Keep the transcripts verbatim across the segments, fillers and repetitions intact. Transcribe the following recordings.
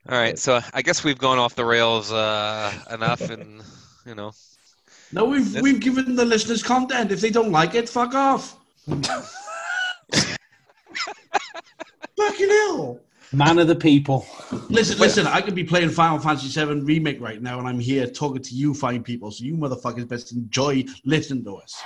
All right, so I guess we've gone off the rails uh, enough, and you know, No, we've this. we've given the listeners content. If they don't like it, fuck off. Fucking hell. Man of the people. Listen, Wait. listen, I could be playing Final Fantasy seven Remake right now, and I'm here talking to you fine people, so you motherfuckers best enjoy listening to us.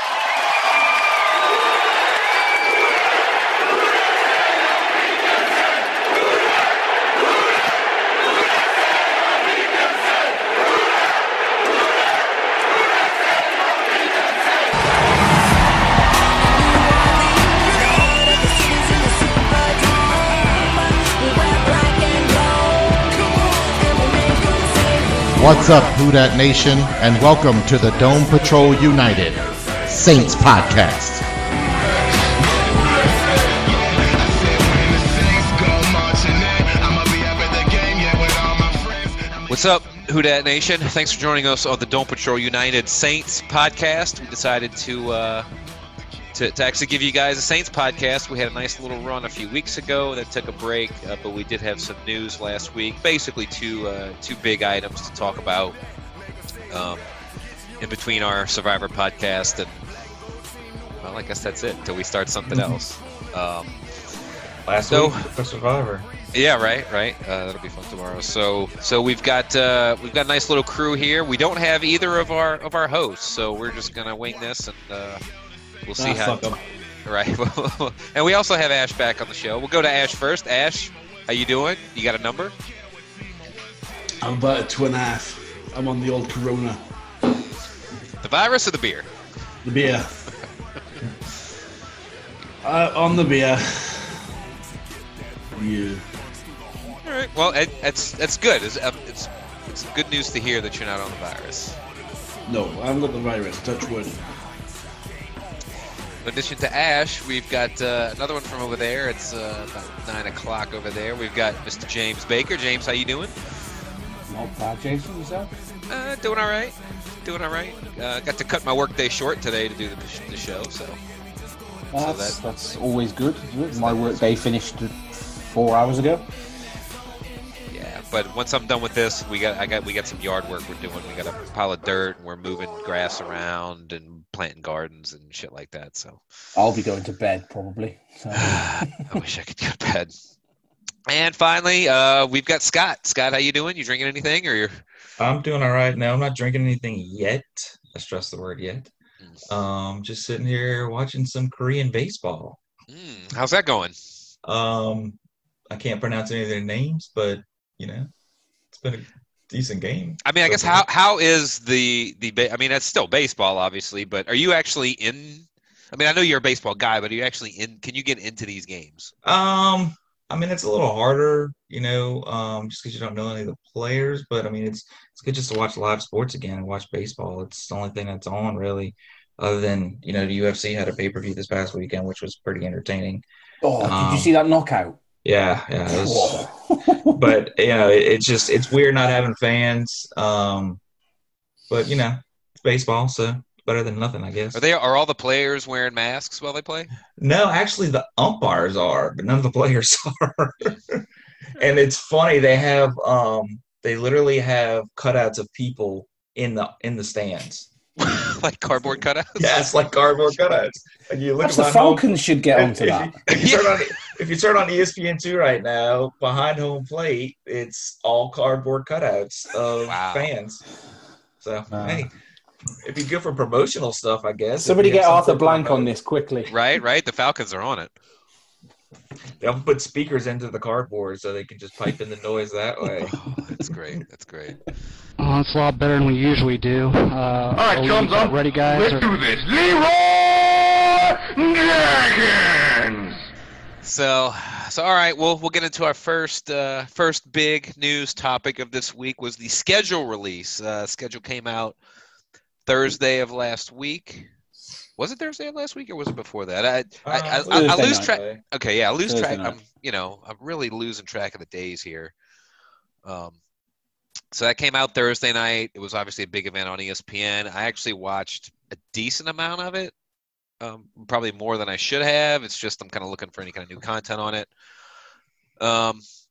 What's up, Who Dat Nation, and welcome to the Dome Patrol United Saints Podcast. What's up, Who Dat Nation? Thanks for joining us on the Dome Patrol United Saints Podcast. We decided to uh, to, to actually give you guys a Saints podcast. We had a nice little run a few weeks ago that took a break, uh, but we did have some news last week. Basically, two uh, two big items to talk about um, in between our Survivor podcast, and well, I guess that's it until we start something else. Um, Last so, week for Survivor. Yeah, right, right. Uh, that'll be fun tomorrow. So, so we've got uh, we've got a nice little crew here. We don't have either of our of our hosts, so we're just gonna wing this and. Uh, We'll see Ah, how. fuck 'em. Right, and we also have Ash back on the show. We'll go to Ash first. Ash, how you doing? You got a number? I'm about a two and a half. I'm on the old Corona. The virus or the beer? The beer. uh, on the beer. Yeah. All right. Well, it, it's that's good. It's, uh, it's it's good news to hear that you're not on the virus. No, I haven't got the virus. Touch wood. In addition to Ash, we've got uh, another one from over there. It's uh, about nine o'clock over there. We've got Mister James Baker. James, how you doing? Not bad, Jason, yourself? Uh, doing all right. Doing all right. Uh, got to cut my workday short today to do the, the show. So. Well, So that's, that- that's always good. Isn't it? My work day finished four hours ago. Yeah, but once I'm done with this, we got I got we got some yard work we're doing. We got a pile of dirt and we're moving grass around and planting gardens and shit like that. So I'll be going to bed probably. So. I wish I could go to bed. And finally, uh, we've got Scott. Scott, how you doing? You drinking anything or you're I'm doing all right now. I'm not drinking anything yet. I stress the word yet. Um, just sitting here watching some Korean baseball. mm, how's that going? Um, I can't pronounce any of their names, but you know, it's been a decent game. I mean, I so guess far. how how is the the ba- I mean, it's still baseball, obviously, but are you actually in? I mean, I know you're a baseball guy, but are you actually in? Can you get into these games? Um, I mean, it's a little harder, you know, um, just because you don't know any of the players. But I mean, it's it's good just to watch live sports again and watch baseball. It's the only thing that's on really, other than you know, the U F C had a pay per view this past weekend, which was pretty entertaining. Oh, did Um, you see that knockout? Yeah, yeah. It was, Whoa. but you know, it, it's just it's weird not having fans. Um, but you know, it's baseball, so better than nothing, I guess. Are they are all the players wearing masks while they play? No, actually, the umpires are, but none of the players are. And it's funny, they have um, they literally have cutouts of people in the in the stands. Like cardboard cutouts? Yeah, it's like cardboard cutouts. And you look Perhaps the behind home- Falcons should get if- onto if that. you- If you, turn on, if you turn on E S P N two right now, behind home plate, it's all cardboard cutouts of Wow. fans. So, Wow. hey, it'd be good for promotional stuff, I guess. Somebody If you get have Arthur something to Blank on promote. this quickly. Right, right. The Falcons are on it. They'll put speakers into the cardboard so they can just pipe in the noise that way. Oh, that's great. That's great. Oh, it's a lot better than we usually do. Uh, All right, chums up. ready, guys? Let's Or- do this. Leroy Jenkins. So, so all right. We'll we'll get into our first uh, first big news topic of this week was the schedule release. Uh, schedule came out Thursday of last week. Was it Thursday of last week or was it before that? I I, I, Uh, I, I Thursday lose night. track. Okay, yeah, I lose Thursday track. night. I'm you know I'm really losing track of the days here. Um, so that came out Thursday night. It was obviously a big event on E S P N. I actually watched a decent amount of it. Um, probably more than I should have. It's just I'm kind of looking for any kind of new content on it. Um,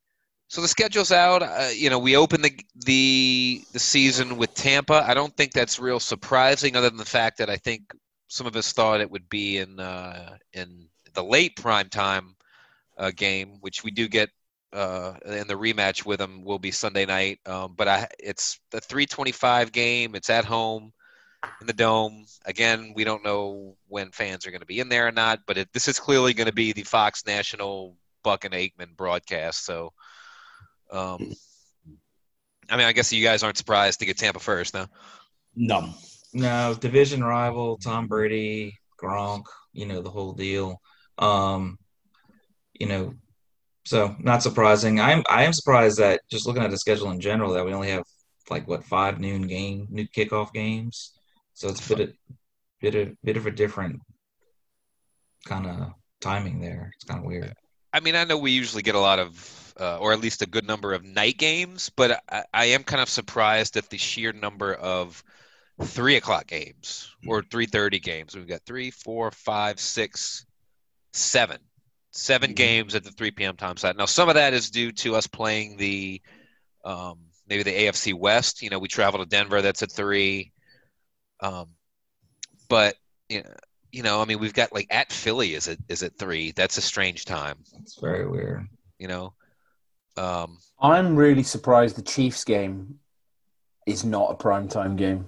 So the schedule's out. Uh, you know, we open the the the season with Tampa. I don't think that's real surprising, other than the fact that I think some of us thought it would be in uh, in the late prime time uh, game, which we do get. Uh, and the rematch with them will be Sunday night. Um, but I, it's the three twenty-five game. It's at home in the Dome. Again, we don't know when fans are going to be in there or not, but it, this is clearly going to be the Fox National Buck and Aikman broadcast. So, um, I mean, I guess you guys aren't surprised to get Tampa first, no? No. No, division rival, Tom Brady, Gronk, you know, the whole deal. Um, you know, so not surprising. I'm I am surprised that just looking at the schedule in general that we only have like what five noon game new kickoff games. So it's a bit of bit of bit of a different kind of timing there. It's kind of weird. I mean, I know we usually get a lot of, uh, or at least a good number of night games, but I, I am kind of surprised at the sheer number of three o'clock games or three thirty games. We've got three, four, five, six, seven. Seven mm-hmm. games at the three p.m. time slot. Now, some of that is due to us playing the um, maybe the A F C West. You know, we travel to Denver. That's at three. Um, but you know, you know, I mean, we've got like at Philly is it is at three. That's a strange time. It's very weird. You know, um, I'm really surprised the Chiefs game is not a primetime game.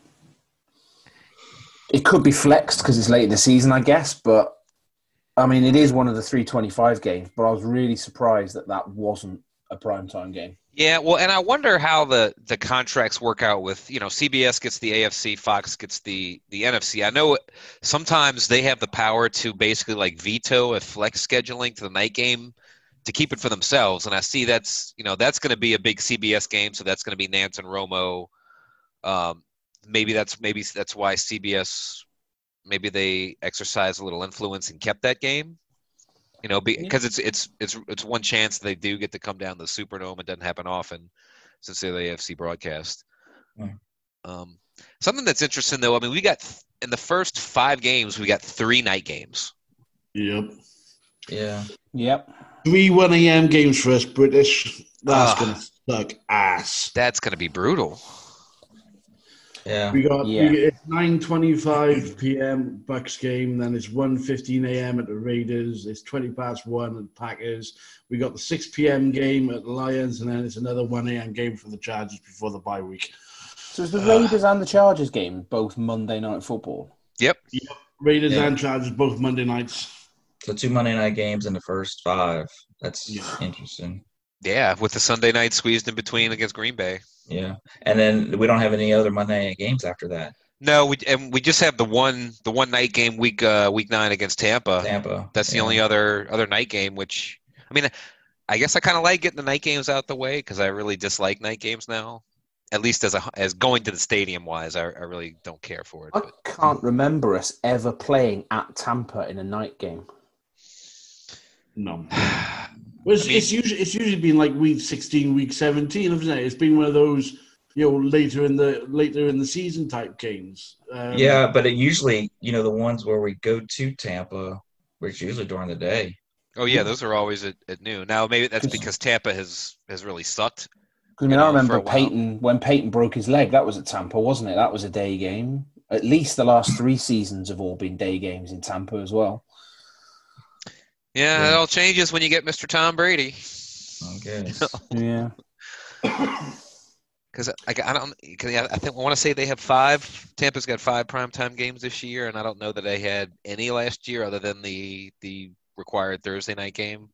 It could be flexed because it's late in the season, I guess, but. I mean, it is one of the three twenty-five games, but I was really surprised that that wasn't a primetime game. Yeah, well, and I wonder how the, the contracts work out with, you know, C B S gets the A F C, Fox gets the, the N F C. I know sometimes they have the power to basically like veto a flex scheduling to the night game to keep it for themselves. And I see that's, you know, that's going to be a big C B S game, so that's going to be Nance and Romo. Um, maybe that's maybe that's why C B S – maybe they exercised a little influence and kept that game, you know, because it's it's it's it's one chance they do get to come down to the Superdome. It doesn't happen often since they're the A F C broadcast. Yeah. Um, something that's interesting, though, I mean, we got in the first five games, we got three night games. Yep. Yeah. Yep. Three one a.m. games for us British. That's Uh, going to suck ass. That's going to be brutal. Yeah. We got, Yeah. we get it's nine twenty-five p.m. Bucks game, then it's one fifteen a.m. at the Raiders, it's twenty past one at Packers. We got the six p.m. game at the Lions, and then it's another one a.m. game for the Chargers before the bye week. So is the Raiders and the Chargers game both Monday Night Football? Yep. Raiders Yeah. and Chargers both Monday nights. So two Monday night games in the first five. That's Yeah. interesting. Yeah, with the Sunday night squeezed in between against Green Bay. Yeah. And then we don't have any other Monday night games after that. No, we and we just have the one the one night game week uh, week nine against Tampa. Tampa. That's the yeah. only other other night game. Which I mean, I guess I kind of like getting the night games out the way because I really dislike night games now. At least as a as going to the stadium wise, I, I really don't care for it. I But. can't remember us ever playing at Tampa in a night game. No. Well, it's, I mean- it's usually it's usually been like week sixteen, week seventeen, hasn't it? It's been one of those, you know, later in the later in the season type games. Um, Yeah, but it usually, you know, the ones where we go to Tampa, where it's usually during the day. Oh yeah, those are always at, at noon. Now maybe that's because Tampa has has really sucked. Because I mean, You I know, for remember a while. Peyton when Peyton broke his leg. That was at Tampa, wasn't it? That was a day game. At least the last three seasons have all been day games in Tampa as well. Yeah, Yeah. it all changes when you get Mister Tom Brady. I guess. Yeah. Because I, I don't, cause I think I want to say they have five. Tampa's got five primetime games this year, and I don't know that they had any last year other than the the required Thursday night game.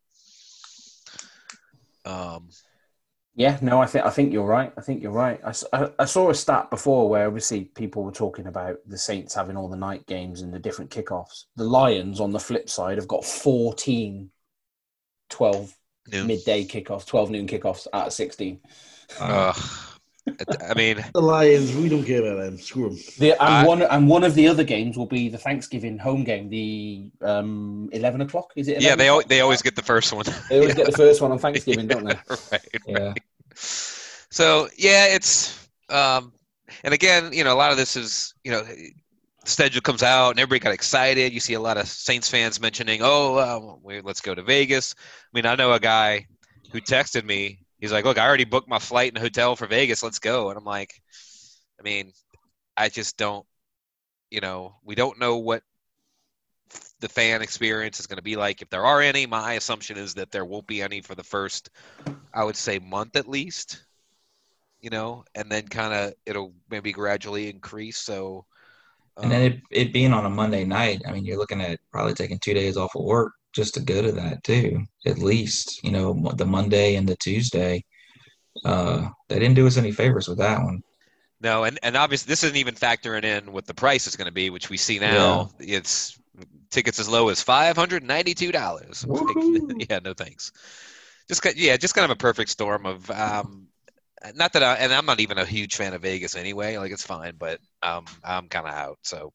Um, Yeah, no, I think I think you're right. I think you're right. I, s- I- I saw a stat before where obviously people were talking about the Saints having all the night games and the different kickoffs. The Lions, on the flip side, have got fourteen twelve noon. midday kickoffs, twelve noon kickoffs out of sixteen. Uh, I mean, The Lions, we don't care about them. Screw them. The, and I- one and one of the other games will be the Thanksgiving home game, the um, eleven o'clock. Is it? yeah, eleven they al- o'clock? they always get the first one. They always get the first one on Thanksgiving, don't they? right. Yeah. So yeah, it's um, and again, you know, a lot of this is, you know, the schedule comes out and everybody got excited. You see a lot of Saints fans mentioning, "Oh, uh, we, let's go to Vegas." I mean, I know a guy who texted me. He's like, "Look, I already booked my flight and hotel for Vegas. Let's go." And I'm like, I mean, I just don't, you know, we don't know what the fan experience is going to be like. If there are any, my assumption is that there won't be any for the first, I would say, month at least, you know, and then kind of it'll maybe gradually increase. So, um, And then it, it being on a Monday night, I mean, you're looking at probably taking two days off of work just to go to that too, at least, you know, the Monday and the Tuesday. Uh, they didn't do us any favors with that one. no, and, and obviously this isn't even factoring in what the price is going to be, which we see now. Yeah. It's tickets as low as five hundred ninety-two dollars. Like, yeah, no thanks. Just yeah, just kind of a perfect storm of um, not that I, and I'm not even a huge fan of Vegas anyway. Like it's fine, but um, I'm kind of out. So,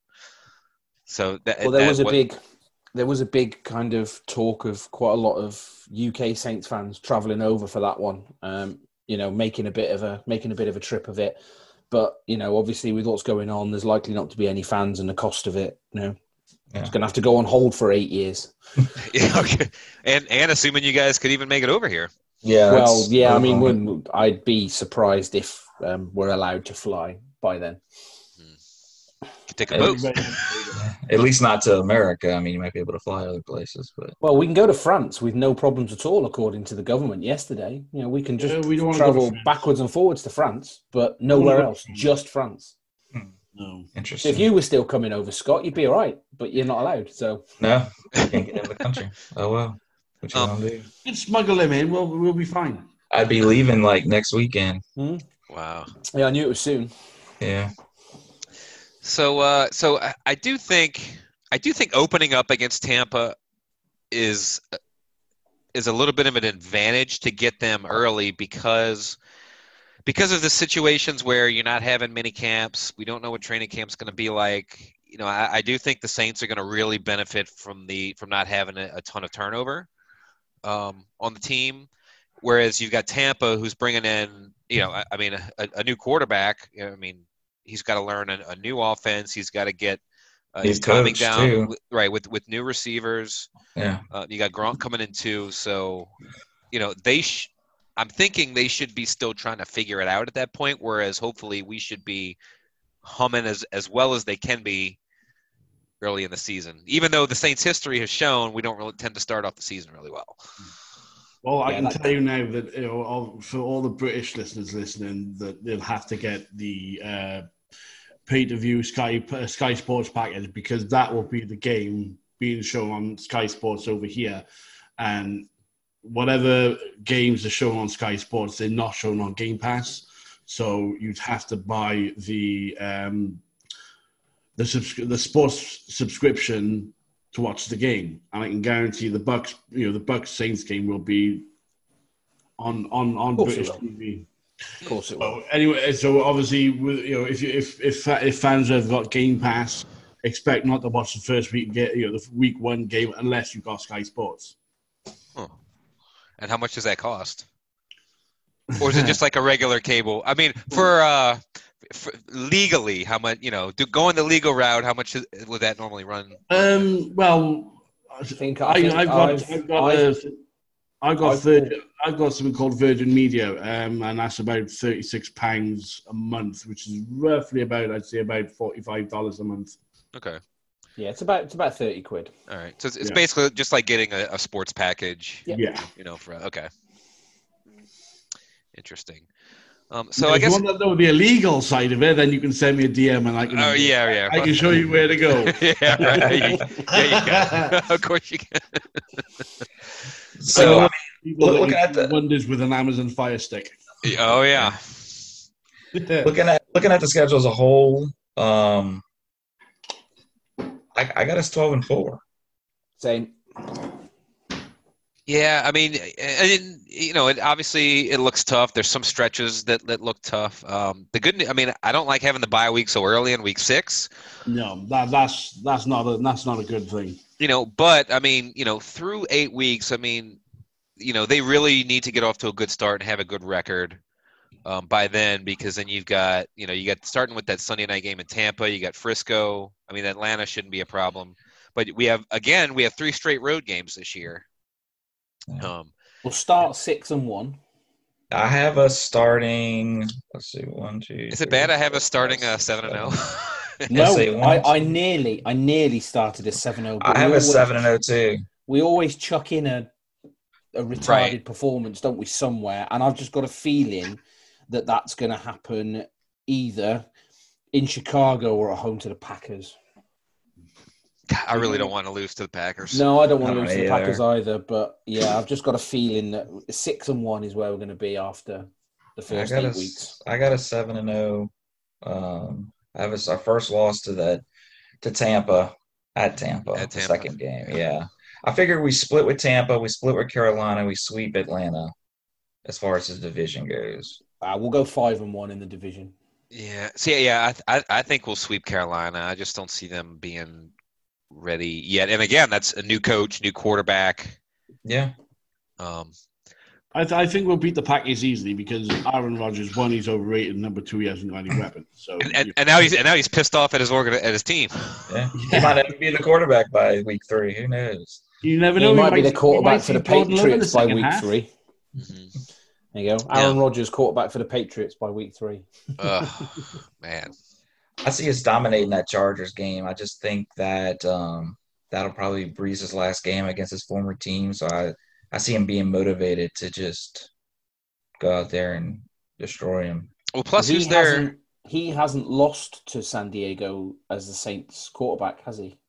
so that Well, there that, was a what, big, there was a big kind of talk of quite a lot of U K Saints fans travelling over for that one. Um, you know, making a bit of a making a bit of a trip of it. But you know, obviously with what's going on, there's likely not to be any fans, and the cost of it, you know, Yeah. it's going to have to go on hold for eight years. yeah, okay. and and assuming you guys could even make it over here. Yeah. Well, that's- yeah, I mean, uh, when, I'd be surprised if um, we're allowed to fly by then. Could take a Hey, boat. at least not to America. I mean, you might be able to fly other places, but Well, we can go to France with no problems at all, according to the government yesterday. You know, we can just Yeah, we don't wanna go to travel France. backwards and forwards to France, but nowhere go to else, France. just France. No. So interesting. if you were still coming over, Scott, you'd be all right, but you're not allowed. So No, you can't get in the country. Oh, well. What you Um, gonna do? You can smuggle them in. We'll, we'll be fine. I'd be leaving like next weekend. Wow. yeah, I knew it was soon. Yeah. So, uh, so I, I do think I do think opening up against Tampa is is a little bit of an advantage to get them early because because of the situations where you're not having mini camps. We don't know what training camp's going to be like. You know, I, I do think the Saints are going to really benefit from the from not having a, a ton of turnover um, on the team. Whereas you've got Tampa, who's bringing in, you know, I, I mean, a, a new quarterback. You know, I mean, he's got to learn a, a new offense. He's got to get uh, New his timing coach, down, too. with, right? With with new receivers, Yeah. uh, you got Gronk coming in too. So, you know, they. Sh- I'm thinking they should be still trying to figure it out at that point. Whereas hopefully we should be humming as as well as they can be early in the season. Even though the Saints' history has shown we don't really tend to start off the season really well. Well, I Yeah, can that- tell you now that you know, all, for all the British listeners listening, that they'll have to get the uh, pay-to-view Sky uh, Sky Sports package because that will be the game being shown on Sky Sports over here, and whatever games are shown on Sky Sports, they're not shown on Game Pass. So you'd have to buy the um, the subs- the sports subscription to watch the game, and I can guarantee the Bucks, you know, the Bucks Saints game will be on on on Of course it British will. T V. Of course it will. So anyway, so obviously, with, you know, if you, if if if fans have got Game Pass, expect not to watch the first week, get you know, the week one game unless you've got Sky Sports. Huh. And how much does that cost? Or is it just like a regular cable? I mean, for uh, for legally, how much? You know, to going the legal route, how much is, would that normally run? Um. Well, I think I, I think I've got I've, I've got I've- a, I've got I've Virgin, I've got something called Virgin Media, um, and that's about thirty six pounds a month, which is roughly about I'd say about forty five dollars a month. Okay, yeah, it's about it's about thirty quid. all right. So it's, it's Yeah. basically just like getting a, a sports package. Yep. Yeah. You know, for okay. Interesting. Um. So Now, I if guess. you want to know the illegal side of it, then you can send me a D M and I can. Oh yeah, yeah. I can show you where to go. yeah, right. Yeah, you can. Of course you can. So, People Looking that at the- do wonders with an Amazon Fire Stick. Oh yeah. looking at looking at the schedule as a whole, um, I, I got us twelve and four. Same. Yeah, I mean, and you know, it obviously it looks tough. There's some stretches that, that look tough. Um, the good, I mean, I don't like having the bye week so early in week six. No, that, that's that's not a that's not a good thing. You know, but I mean, you know, through eight weeks, I mean, you know, they really need to get off to a good start and have a good record um, by then, because then you've got, you know, you got starting with that Sunday night game in Tampa. You got Frisco. I mean, Atlanta shouldn't be a problem, but we have again, we have three straight road games this year. Yeah. Um, We'll start six and one. I have us starting. Let's see, one, two. Is it three, bad I have four, us starting five, uh, seven and zero? Let's No, say one, I, I two. nearly, I nearly started a seven zero. I have a seven and zero too. We always chuck in a a retarded Right. performance, don't we, somewhere? And I've just got a feeling that that's going to happen either in Chicago or at home to the Packers. I really don't want to lose to the Packers. No, I don't want I to don't lose to the either. Packers either. But yeah, I've just got a feeling that six and one is where we're going to be after the I first got eight a, weeks. I got a seven and zero. Um, I have a, our first loss to that to Tampa at Tampa, At the Tampa. second game. Yeah, I figured we split with Tampa, we split with Carolina, we sweep Atlanta as far as the division goes. Uh, we'll go five and one in the division. Yeah. See, yeah, I, I, I think we'll sweep Carolina. I just don't see them being ready yet. And again, that's a new coach, new quarterback. Yeah, Um, I, th- I think we'll beat the Packers easily because Aaron Rodgers, one, he's overrated, and number two, he hasn't got any weapons. So and, and, and now he's and now he's pissed off at his organ at his team. yeah. He might have to be the quarterback by week three. Who knows? you never He know. might be the you quarterback might for the see Jordan Love in the Patriots by second week half. three. Mm-hmm. There you go. Aaron Rodgers, quarterback for the Patriots by week three. Oh, man. I see us dominating that Chargers game. I just think that um, that'll probably be Breeze's last game against his former team. So I, I see him being motivated to just go out there and destroy him. Well, plus he who's there? hasn't, he hasn't lost to San Diego as the Saints quarterback, has he?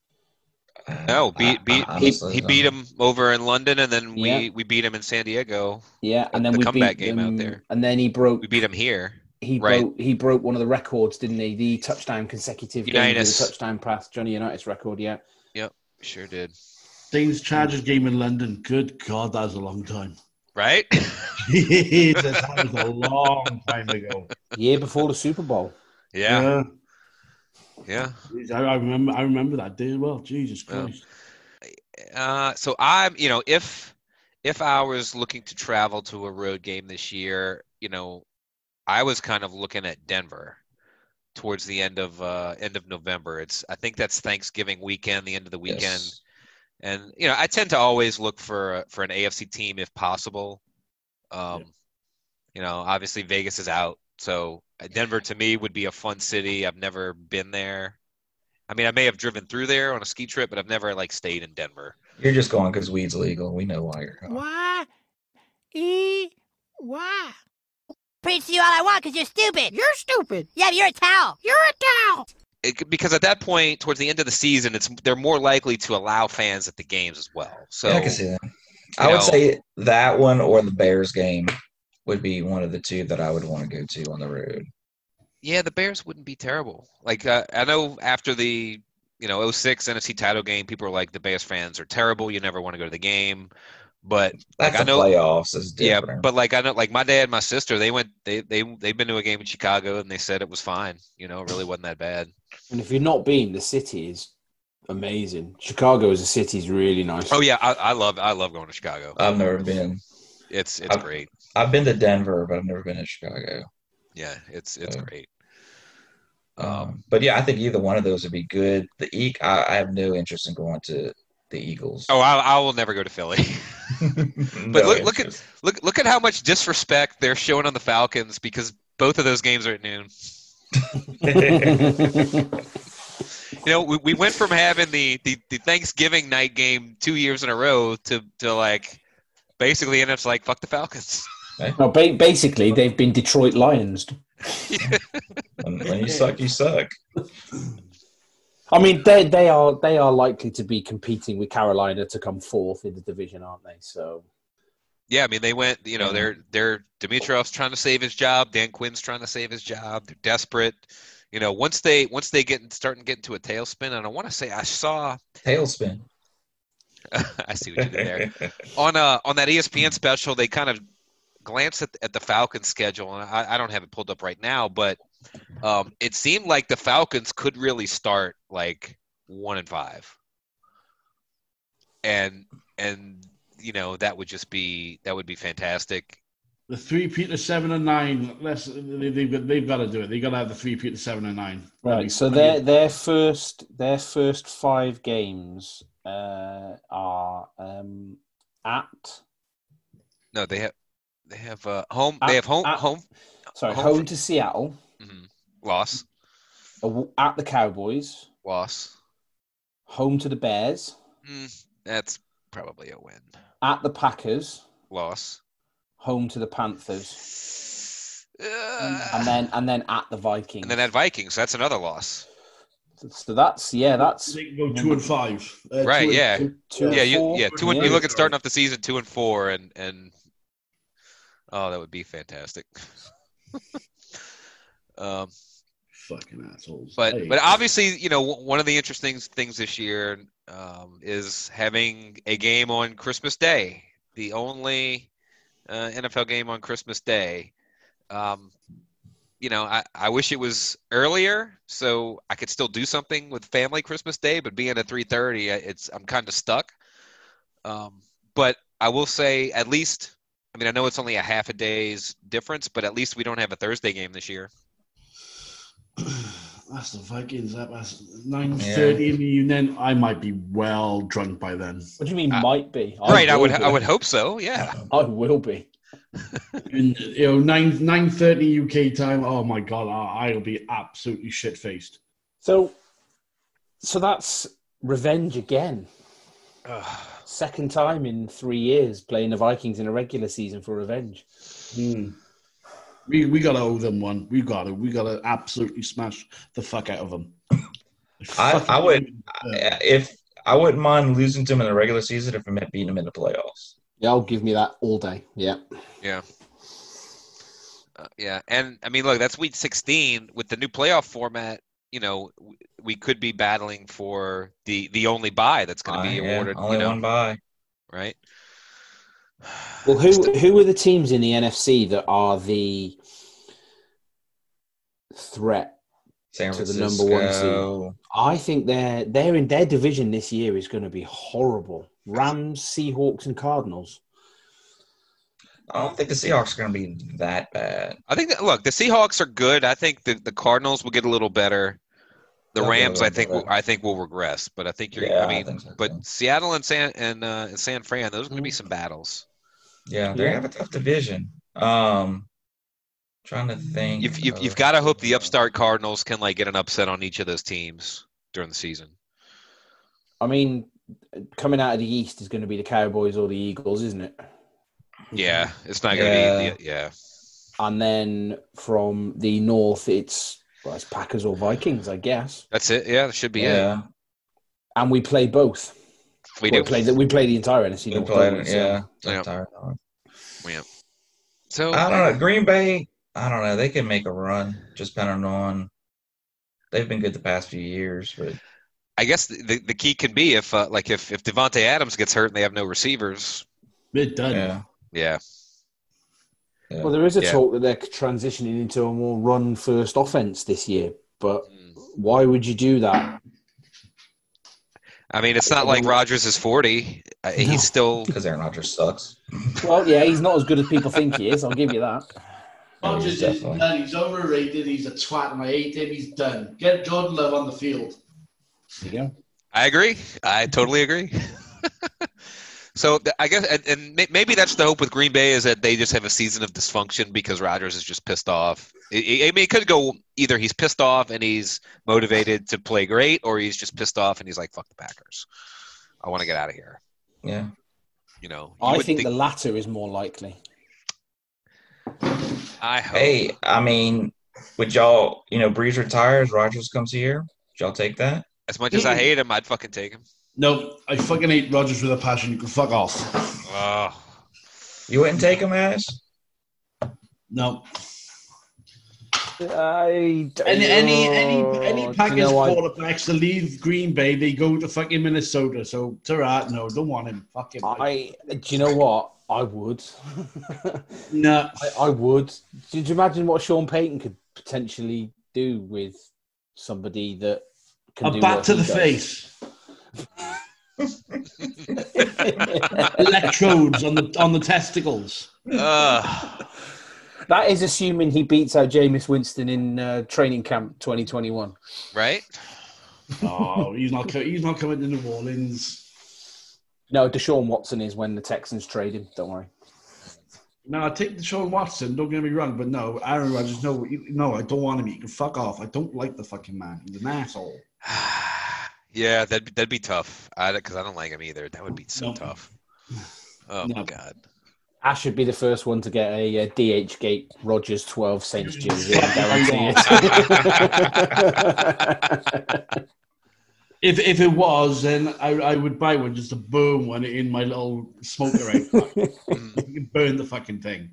No, beat beat I- I he, honestly he don't beat know. him over in London, and then we, Yeah. we beat him in San Diego. Yeah, and then The we comeback beat game out them, there. and then he broke. We beat him here. He right. broke. He broke one of the records, didn't he? The touchdown consecutive games with Unitas. a touchdown pass, Johnny Unitas record. Yeah. Sure did. Saints Chargers game in London. Good God, that was a long time. Right? Jesus, that was a long time ago. Year before the Super Bowl. yeah. Yeah. I, I remember. I remember that day as well. Jesus Yeah. Christ. Uh, so I'm, you know, if if I was looking to travel to a road game this year, you know, I was kind of looking at Denver towards the end of uh, end of November. It's I think that's Thanksgiving weekend, the end of the weekend, Yes. and you know, I tend to always look for a, for an A F C team if possible. Um, You know, obviously Vegas is out, so Denver to me would be a fun city. I've never been there. I mean, I may have driven through there on a ski trip, but I've never like stayed in Denver. You're just going because weed's legal. We know why you're going. Why? E? Why? Preach to you all I want because you're stupid. You're stupid. Yeah, but you're a towel. You're a towel. It, because at that point, towards the end of the season, it's they're more likely to allow fans at the games as well. So Yeah, I can see that. I you would know- say that one or the Bears game would be one of the two that I would want to go to on the road. yeah, the Bears wouldn't be terrible. Like uh, I know after the you know oh six N F C title game, people are like the Bears fans are terrible. You never want to go to the game. But like That's I the know, playoffs is yeah, different. but like I know, like my dad and my sister, they went, they they they've been to a game in Chicago and they said it was fine. You know, it really wasn't that bad. And if you're not been, the city is amazing. Chicago as a city is really nice. Oh yeah, I, I love I love going to Chicago. I've never been. It's it's I've- great. I've been to Denver, but I've never been to Chicago. Yeah, it's it's Uh, great. Um, but yeah, I think either one of those would be good. The E, I, I have no interest in going to the Eagles. Oh, I, I will never go to Philly. but look- look at- Look look at how much disrespect they're showing on the Falcons because both of those games are at noon. You know, we, we went from having the, the, the Thanksgiving night game two years in a row to, to like basically end up like fuck the Falcons. No, ba- basically, they've been Detroit Lions. when, when you suck, you suck. I mean, they they are they are likely to be competing with Carolina to come fourth in the division, aren't they? So Yeah, I mean they went. You know, they're they're Dimitrov's trying to save his job. Dan Quinn's trying to save his job. They're desperate. You know, once they once they get starting to get into a tailspin, and I want to say I saw. Tailspin. I see what you did there. on uh on that E S P N special, they kind of glanced at, at the Falcons schedule, and I, I don't have it pulled up right now, but um, it seemed like the Falcons could really start like one and five, and and you know that would just be that would be fantastic. The three Peter seven and nine. Let's they, they've got they've got to do it. They got to have the three Peter seven and nine. right, so their their first their first five games uh, are um, at No, they have they have uh, home. At- they have home at- home Sorry, Home home, for- to Seattle, mhm. loss aw- at the Cowboys, loss. home to the Bears, Mm, that's probably a win. at the Packers, Loss. home to the Panthers, Uh, and then and then at the Vikings. and then at Vikings, that's another loss. So that's yeah, that's They can go two and five. Uh, Right, two and- yeah. two- two and Yeah, you four. yeah two and Yeah. you look at starting off the season two and four and and oh that would be fantastic. um, Fucking assholes. but Hey. but obviously you know w- one of the interesting things this year um, is having a game on Christmas Day, the only uh, N F L game on Christmas Day. Um, you know, I, I wish it was earlier so I could still do something with family Christmas Day, but being at three thirty, it's I'm kind of stuck. Um, but I will say at least, I mean, I know it's only a half a day's difference, but at least we don't have a Thursday game this year. That's the Vikings. That was nine thirty in the evening. I might be well drunk by then. What do you mean Uh, might be? right, I will would be. I would hope so. Yeah. I will be. And, you know, nine nine thirty U K time. Oh my god, I, I'll be absolutely shit faced. So, so that's revenge again. Second time in three years playing the Vikings in a regular season for revenge. Hmm. We we gotta owe them one. We gotta we gotta absolutely smash the fuck out of them. I, I would if I wouldn't mind losing to them in the regular season if it meant beating them in the playoffs. Yeah, I'll give me that all day. Yeah. Yeah. Uh, yeah, and I mean, look, that's week sixteen with the new playoff format. You know, w- we could be battling for the the only bye that's going to be Uh, yeah, awarded. only you know, one bye. right? Well, who who are the teams in the N F C that are the threat San to the Francisco. number one seed? I think they're they're in their division this year is going to be horrible. Rams, Seahawks, and Cardinals. I don't think the Seahawks are going to be that bad. I think that look, the Seahawks are good. I think the, the Cardinals will get a little better. The They'll get a Rams, I little think, will, better. I think will regress. But I think you're. Yeah, I I mean, think so, but too. Seattle and San and, uh, and San Fran, those are going to be some battles. Yeah, they Yeah. have a tough division. Um, trying to think. You've you've, you've of- got to hope the upstart Cardinals can like get an upset on each of those teams during the season. I mean, coming out of the East is going to be the Cowboys or the Eagles, isn't it? Yeah, it's not going to Yeah. be. The, yeah. And then from the North, it's, well, it's Packers or Vikings, I guess. That's it. Yeah, that should be it. Yeah, And we play both. We Well, do. play the, we play the entire N F C we North. played don't we? it. So- Yeah, Yeah. I'm tired of it. Yeah. So I don't know. Green Bay. I don't know. They can make a run, just depending on. They've been good the past few years, but I guess the, the, the key can be if uh, like if if Devontae Adams gets hurt and they have no receivers. They're done. yeah. Yeah. yeah. Well, there is a Yeah. talk that they're transitioning into a more run-first offense this year. But Mm. why would you do that? I mean, it's not like Rodgers is forty. Uh, No. He's still. Because Aaron Rodgers sucks. Well, yeah, he's not as good as people think he is. I'll give you that. Rodgers is Definitely. done. He's overrated. He's a twat, and I hate him. He's done. Get Jordan Love on the field. There you go. I agree. I totally agree. So th- I guess, and, and may- maybe that's the hope with Green Bay is that they just have a season of dysfunction because Rodgers is just pissed off. I I mean, it could go either he's pissed off and he's motivated to play great, or he's just pissed off and he's like, "Fuck the Packers, I want to get out of here." Yeah. You know, you I would think, the latter is more likely. I hope. Hey, I mean, would y'all, you know, Breeze retires, Rodgers comes here. Would y'all take that? As much as I hate him, I'd fucking take him. No, I fucking hate Rodgers with a passion. You can fuck off. Oh. You wouldn't take him, Ash? No. I don't Any any know. any Do any you Packers know what? quarterbacks to leave Green Bay, they go to fucking Minnesota. So Tarat, no, don't want him. Fuck him. I, do you know what? I would. no. I, I would. Did you imagine what Sean Payton could potentially do with somebody that can A do bat what to he the does? face. Electrodes on the on the testicles. Uh, That is assuming he beats out Jameis Winston in uh, training camp twenty twenty-one. right? Oh, he's not co- he's not coming to New Orleans. No, Deshaun Watson is when the Texans trade him. Don't worry. No, I take the Deshaun Watson. Don't get me wrong, but no, Aaron Rodgers. No, no, I don't want him. You can fuck off. I don't like the fucking man. He's an asshole. Yeah, that'd be, that'd be tough. I because I don't like him either. That would be so No. tough. Oh No. my god. Ash should be the first one to get a, uh D H Gate Rogers twelve Saints jersey. I guarantee it. If if it was, then I, I would buy one just to burn one in my little smoker right. You can burn the fucking thing.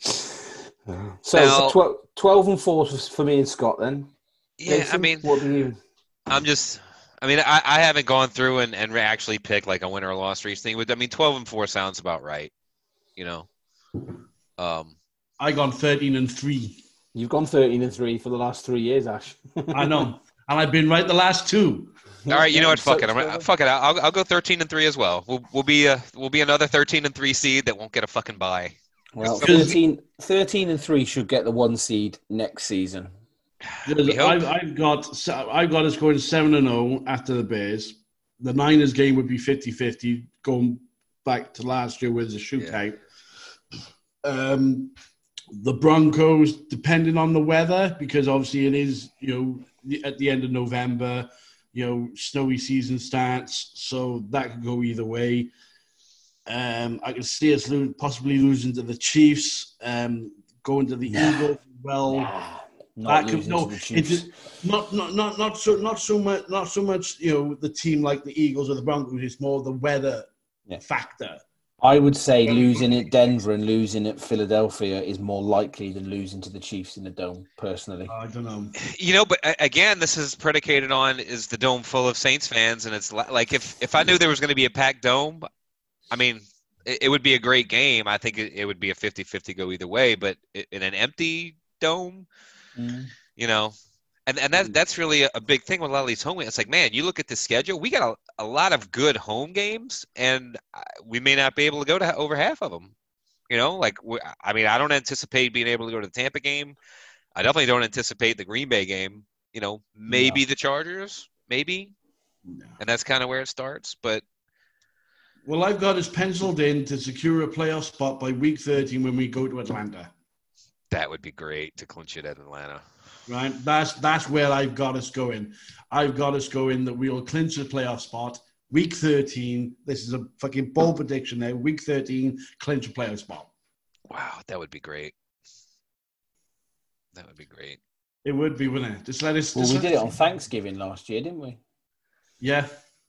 So Now- twelve, twelve and four for me and Scott then. Yeah, I Jason, mean, what do you? I'm just. I mean, I, I haven't gone through and, and actually picked like a winner or loss recently. But I mean, twelve and four sounds about right. You know. Um. I gone thirteen and three. You've gone thirteen and three for the last three years, Ash. I know, and I've been right the last two. All right, you know what? Fuck So- it. I'm gonna, fuck it. I'll I'll go thirteen and three as well. We'll we'll be a we'll be another thirteen and three seed that won't get a fucking bye. Well, Because- thirteen, thirteen and three should get the one seed next season. We hope. I've, I've got I've got us going seven and zero after the Bears. The Niners game would be fifty-fifty, going back to last year with the shootout. Um, the Broncos, depending on the weather, because obviously it is, you know, at the end of November, you know, snowy season starts, so that could go either way. Um, I can see us lo- possibly losing to the Chiefs, um, going to the Eagles. Well, Nah, not that could, losing no, to the Chiefs. it's not not not not so not so much not so much you know the team like the Eagles or the Broncos. It's more the weather Yeah. factor. I would say losing at Denver and losing at Philadelphia is more likely than losing to the Chiefs in the Dome, personally. I don't know. You know, but a- again, this is predicated on is the dome full of Saints fans, and it's li- like if if I knew there was going to be a packed dome, I mean, it, it would be a great game. I think it, it would be a fifty-fifty go either way. But i- in an empty dome, Mm. you know, and and that that's really a, a big thing with a lot of these home games. It's like, man, you look at the schedule, we got a, a lot of good home games, and uh, we may not be able to go to over half of them. You know, like we, I mean, I don't anticipate being able to go to the Tampa game. I definitely don't anticipate the Green Bay game. You know, maybe the Chargers, maybe, No. and that's kind of where it starts. But Well, I've got us penciled in to secure a playoff spot by week thirteen when we go to Atlanta. that would be great to clinch it at Atlanta. Right, that's that's where I've got us going. I've got us going that we'll clinch the playoff spot week thirteen. This is a fucking bold prediction there. Week thirteen, clinch a playoff spot. Wow, that would be great. That would be great. It would be, wouldn't it? Just let us. Well, just we let did it us- on Thanksgiving last year, didn't we? Yeah.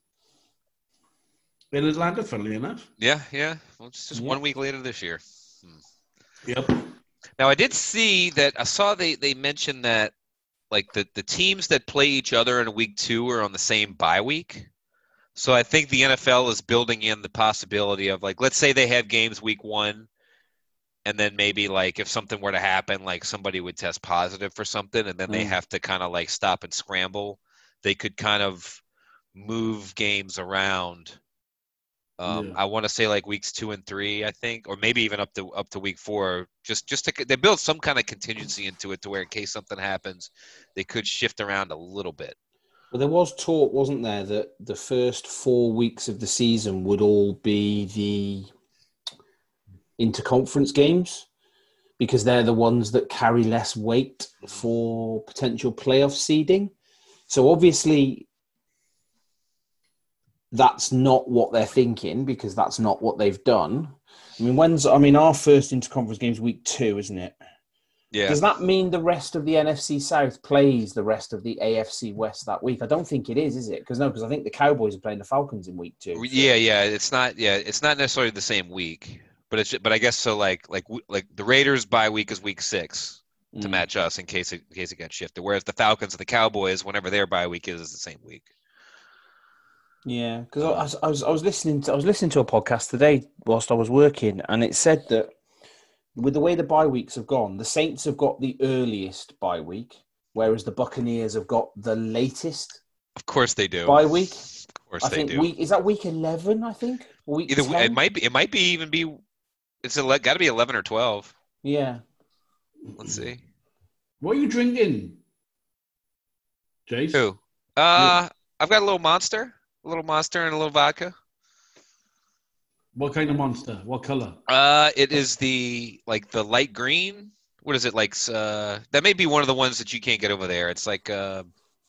In Atlanta, funnily enough. Yeah, yeah. Well, it's just Yeah. one week later this year. Yep. Now, I did see that I saw they, they mentioned that like the, the teams that play each other in week two are on the same bye week. So I think the N F L is building in the possibility of like, let's say they have games week one, and then maybe like if something were to happen, like somebody would test positive for something, and then they Mm. have to kind of like stop and scramble. They could kind of move games around. Um, Yeah. I want to say like weeks two and three, I think, or maybe even up to up to week four. Just just to they build some kind of contingency into it to where in case something happens, they could shift around a little bit. Well, there was talk, wasn't there, that the first four weeks of the season would all be the interconference games because they're the ones that carry less weight for potential playoff seeding. So obviously that's not what they're thinking because that's not what they've done. I mean, when's I mean our first interconference game's week two, isn't it? Yeah. Does that mean the rest of the N F C South plays the rest of the A F C West that week? I don't think it is, is it? Because no, because I think the Cowboys are playing the Falcons in week two. so- Yeah, yeah. It's not. Yeah, it's not necessarily the same week, but it's. But I guess so. Like, like, like the Raiders bye week is week six to Mm. match us in case it, in case it got shifted. Whereas the Falcons and the Cowboys, whenever their bye week is, is the same week. Yeah, because I, was- I was I was listening to I was listening to a podcast today whilst I was working, and it said that with the way the bye weeks have gone, the Saints have got the earliest bye week, whereas the Buccaneers have got the latest Of course they do. bye week. Of course I they think do. week is that week eleven. I think or week Either ten? it might be. It might be even be. It's got to be eleven or twelve. Yeah. Let's see. What are you drinking, Jace? Who? Uh, I've got a little monster, a little monster, and a little vodka. What kind of monster? What color? Uh, it is the like the light green. What is it like? Uh, that may be one of the ones that you can't get over there. It's like uh,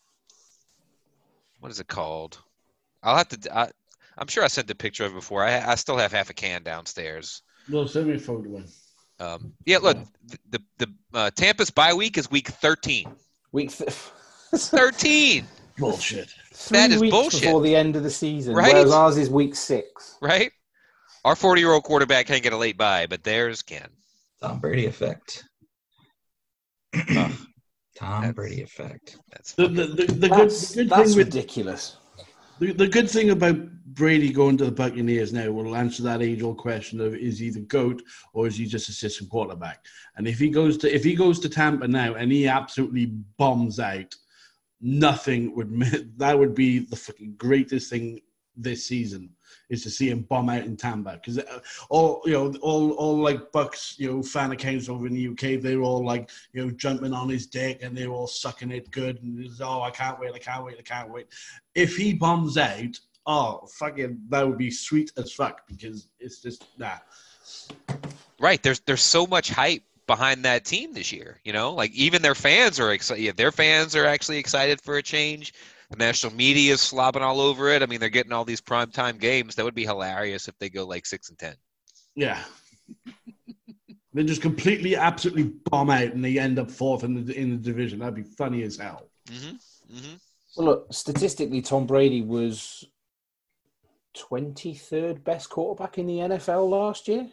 what is it called? I'll have to. I, I'm sure I sent a picture of it before. I I still have half a can downstairs. No, send me a photo. Um, yeah, look, the the, the uh, Tampa's bye week is week thirteen. Week th- thirteen. Bullshit. Three That is weeks bullshit. before the end of the season, Right? whereas ours is week six. Right? Our forty-year-old quarterback can't get a late bye, but theirs can. Tom Brady effect. Ugh, Tom That's- Brady effect. that's The, fucking- the, the, the good, That's, the good that's thing with ridiculous. the, the good thing about Brady going to the Buccaneers now will answer that age-old question of is he the GOAT or is he just assistant quarterback? And if he goes to if he goes to Tampa now and he absolutely bombs out, nothing would that would be the fucking greatest thing this season is to see him bomb out in Tampa because all you know all all like Bucks you know fan accounts over in the U K they're all like you know jumping on his dick and they're all sucking it good and it's, oh I can't wait I can't wait I can't wait. If he bombs out, oh fucking that would be sweet as fuck because it's just nah. Right. There's there's so much hype behind that team this year. You know, like even their fans are excited. Yeah, their fans are actually excited for a change. The national media is slobbing all over it. I mean, they're getting all these primetime games. That would be hilarious if they go like six and ten. Yeah. They just completely, absolutely bomb out and they end up fourth in the in the division. That'd be funny as hell. Mm-hmm. Mm-hmm. Well, look, statistically, Tom Brady was twenty-third best quarterback in the N F L last year.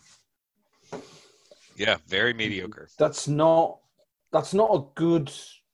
Yeah, very mediocre. That's not that's not a good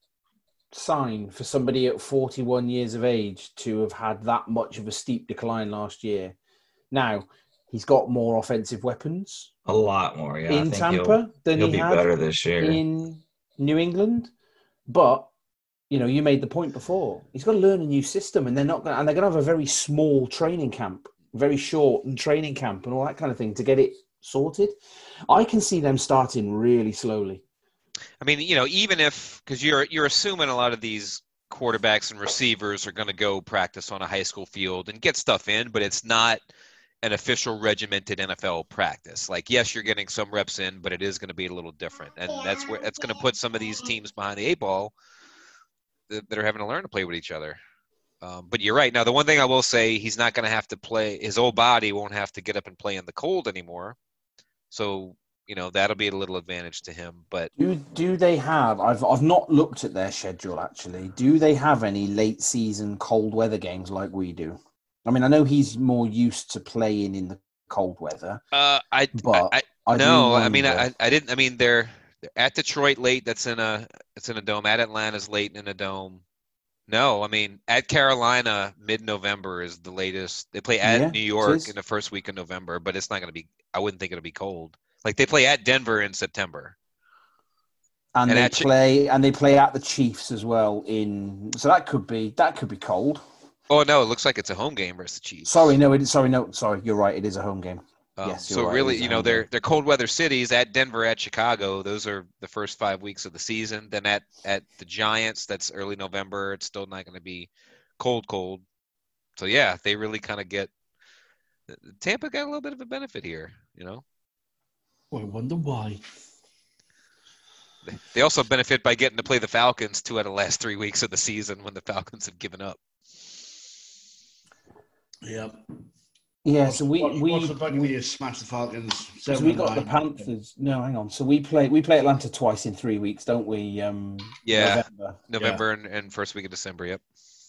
sign for somebody at forty-one years of age to have had that much of a steep decline last year. Now, he's got more offensive weapons A lot more, yeah. I in think Tampa he'll, than he'll he be had better this year. in New England. But, you know, you made the point before. He's got to learn a new system and they're not going and they're going to have a very small training camp, very short and training camp and all that kind of thing to get it sorted. I can see them starting really slowly. I mean, you know, even if because you're you're assuming a lot of these quarterbacks and receivers are going to go practice on a high school field and get stuff in, but it's not an official regimented N F L practice. Like, yes, you're getting some reps in, but it is going to be a little different, and that's where that's going to put some of these teams behind the eight ball that, that are having to learn to play with each other. Um, but you're right. Now, the one thing I will say, he's not going to have to play. His old body won't have to get up and play in the cold anymore. So, you know, that'll be a little advantage to him. But Do do they have? I've I've not looked at their schedule actually. Do they have any late season cold weather games like we do? I mean, I know he's more used to playing in the cold weather. uh, I, But I, I do no, I mean, wonder- I, I didn't. I mean, they're, they're at Detroit late. That's in a it's in a dome. At Atlanta's late in a dome. No, I mean, at Carolina, mid-November is the latest. They play at Yeah, New it York is. in the first week of November, but it's not going to be. I wouldn't think it'll be cold. Like they play at Denver in September. and and they actually- play and they play at the Chiefs as well. In so that could be that could be cold. Oh no, it looks like it's a home game versus the Chiefs. Sorry, no, it, sorry, no, sorry. You're right. It is a home game. Um, yes, you're so right, really, it is a you know, home they're game. they're cold weather cities at Denver, at Chicago. Those are the first five weeks of the season. Then at at the Giants, that's early November. It's still not going to be cold, cold. So yeah, they really kind of get Tampa got a little bit of a benefit here. You know, Oh, I wonder why. they also benefit by getting to play the Falcons two out of the last three weeks of the season when the Falcons have given up. Yep. Yeah, so we Watch, we watch the Buccaneers smash the Falcons. so Seven we and got the nine. Panthers. No, hang on. So we play we play Atlanta twice in three weeks, don't we? Um, Yeah. November. November and, and first week of December. Yep.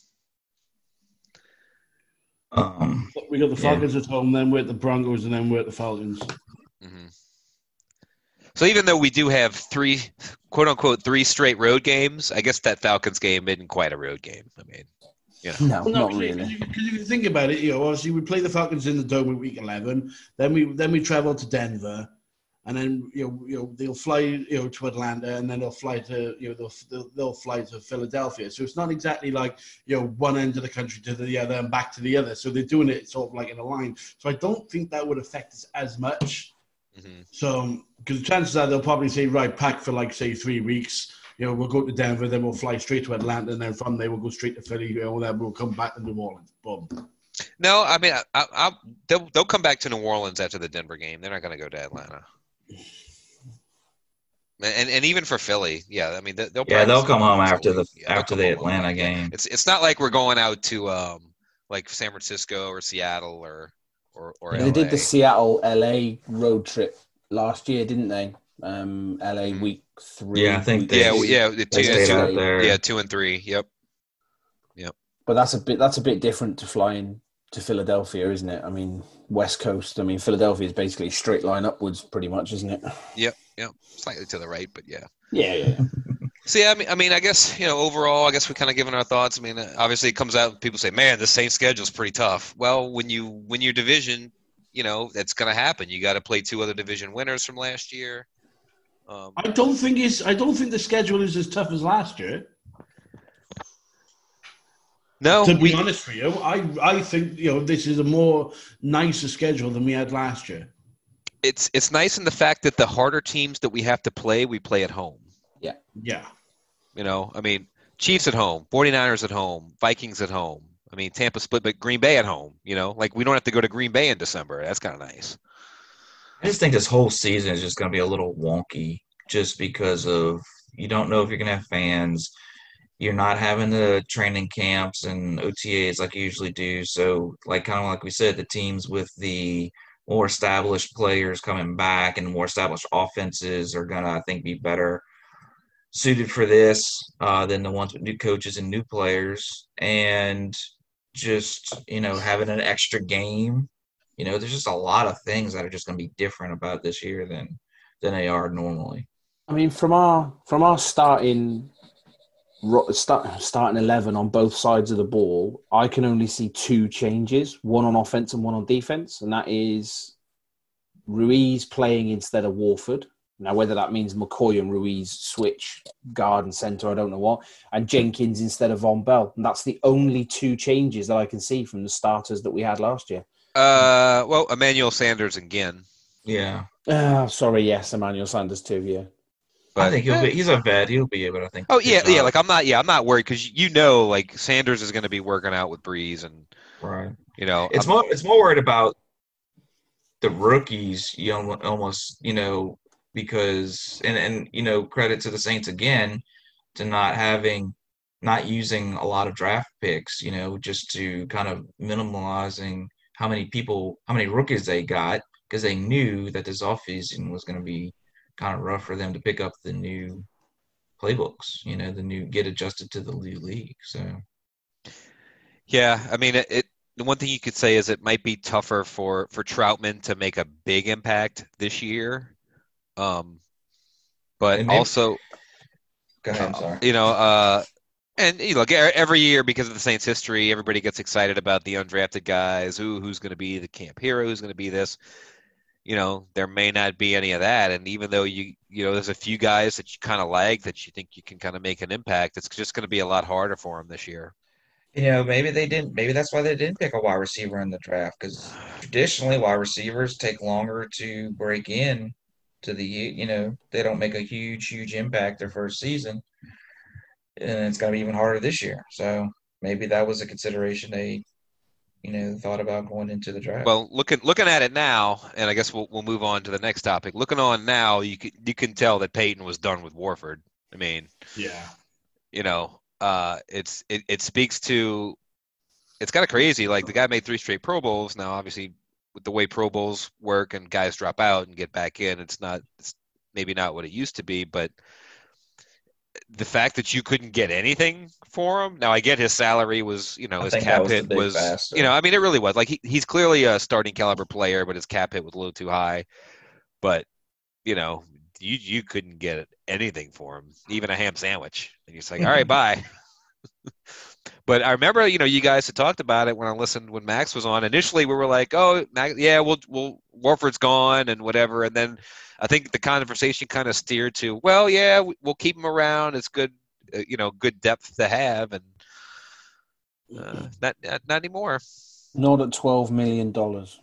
Um, We got the Yeah. Falcons at home, then we're at the Broncos, and then we're at the Falcons. hmm So even though we do have three, quote unquote, three straight road games, I guess that Falcons game isn't quite a road game. I mean, you know, No, Well, no, not because really. you, because you can think about it, you know, obviously we play the Falcons in the Dome in week eleven, then we then we travel to Denver, and then you know, you know they'll fly you know to Atlanta, and then they'll fly to you know they'll they'll, they'll fly to Philadelphia. So it's not exactly like you know one end of the country to the other and back to the other. So they're doing it sort of like in a line. So I don't think that would affect us as much. hmm So because chances are they'll probably say right, pack for like say three weeks. You know, we'll go to Denver, then we'll fly straight to Atlanta, and then from there we'll go straight to Philly, you know, then we'll come back to New Orleans. Boom. No, I mean, I, I, I, they'll they'll come back to New Orleans after the Denver game. They're not going to go to Atlanta. And and even for Philly, yeah, I mean, they'll Yeah, they'll practice come home once a after the week. Yeah, they'll after come the home on Atlanta Friday. Yeah. game. It's it's not like we're going out to um like San Francisco or Seattle or or or They L A. did the Seattle L A road trip last year, didn't they? Um, L A Mhm. week three. Yeah, I think week they- Yeah, two. yeah, the They two, stayed two- out there. yeah, two and three. Yep. But that's a bit that's a bit different to flying to Philadelphia, isn't it? I mean, West Coast. I mean, Philadelphia is basically a straight line upwards, pretty much, isn't it? Yep, yep. Slightly to the right, but yeah. Yeah, yeah. yeah. So yeah, I mean, I mean, I guess you know, overall, I guess we kind of given our thoughts. I mean, uh, obviously, it comes out. People say, "Man, the Saints' schedule is pretty tough." Well, when you win your division, you know that's going to happen. You got to play two other division winners from last year. Um, I don't think it's. I don't think the schedule is as tough as last year. no, to be we, honest with you, I I think you know this is a more nicer schedule than we had last year. it's it's nice in the fact that the harder teams that we have to play, we play at home. Yeah, You know, I mean, Chiefs at home, 49ers at home, Vikings at home. I mean, Tampa split, but Green Bay at home. You know, like we don't have to go to Green Bay in December. That's kind of nice. I just think this whole season is just going to be a little wonky just because of you don't know if you're going to have fans. You're not having the training camps and O T As like you usually do. So, like kind of like we said, the teams with the more established players coming back and more established offenses are going to, I think, be better suited for this uh, than the ones with new coaches and new players. And just, you know, having an extra game. You know, there's just a lot of things that are just going to be different about this year than than they are normally. I mean, from our from our starting ro- start, starting eleven on both sides of the ball, I can only see two changes: one on offense and one on defense, and that is Ruiz playing instead of Warford. Now, whether that means McCoy and Ruiz switch guard and center, I don't know what, and Jenkins instead of Von Bell. And that's the only two changes that I can see from the starters that we had last year. Uh, well, Emmanuel Sanders again. Yeah. Uh, sorry, yes, Emmanuel Sanders too, yeah. But, I think he'll be he's a vet. He'll be able to think. Oh yeah, his, yeah. uh, Like I'm not. Yeah, I'm not worried because you know, like Sanders is going to be working out with Breeze, and right. you know, It's I'm- more it's more worried about the rookies, you know, almost, you know, because and and you know, credit to the Saints again to not having not using a lot of draft picks, you know, just to kind of minimalizing how many people, how many rookies they got because they knew that this offseason was going to be kind of rough for them to pick up the new playbooks, you know, the new get adjusted to the new league. So yeah. I mean, it, it. The one thing you could say is it might be tougher for for Troutman to make a big impact this year. Um, but And maybe- also, go ahead, I'm sorry. you know, uh, and you look e- every year because of the Saints' history, everybody gets excited about the undrafted guys. Who who's going to be the camp hero? Who's going to be this? You know, there may not be any of that. And even though you you know, there's a few guys that you kind of like that you think you can kind of make an impact, it's just going to be a lot harder for them this year. You know, maybe they didn't. Maybe that's why they didn't pick a wide receiver in the draft because traditionally wide receivers take longer to break in to the. You know, they don't make a huge, huge impact their first season, and it's going to be even harder this year. So maybe that was a consideration they, you know, thought about going into the draft. Well, looking looking at it now, and I guess we'll we'll move on to the next topic. Looking on now, you can you can tell that Peyton was done with Warford. I mean, yeah. you know, uh, it's it, it speaks to it's kind of crazy. Like the guy made three straight Pro Bowls. Now, obviously, with the way Pro Bowls work and guys drop out and get back in, it's not it's maybe not what it used to be. But the fact that you couldn't get anything for him. Now, I get his salary was, you know, I his think that cap was the hit big was, factor. you know, I mean, it really was. Like he, he's clearly a starting caliber player, but his cap hit was a little too high. But you know, you you couldn't get anything for him, even a ham sandwich. And you're just like, all right, bye. But I remember, you know, you guys had talked about it when I listened when Max was on. Initially, we were like, "Oh, Max, yeah, we'll, we'll Warford's gone and whatever." And then I think the conversation kind of steered to, "Well, yeah, we'll keep him around. It's good, uh, you know, good depth to have." And uh, not, not not anymore. Not at twelve million dollars.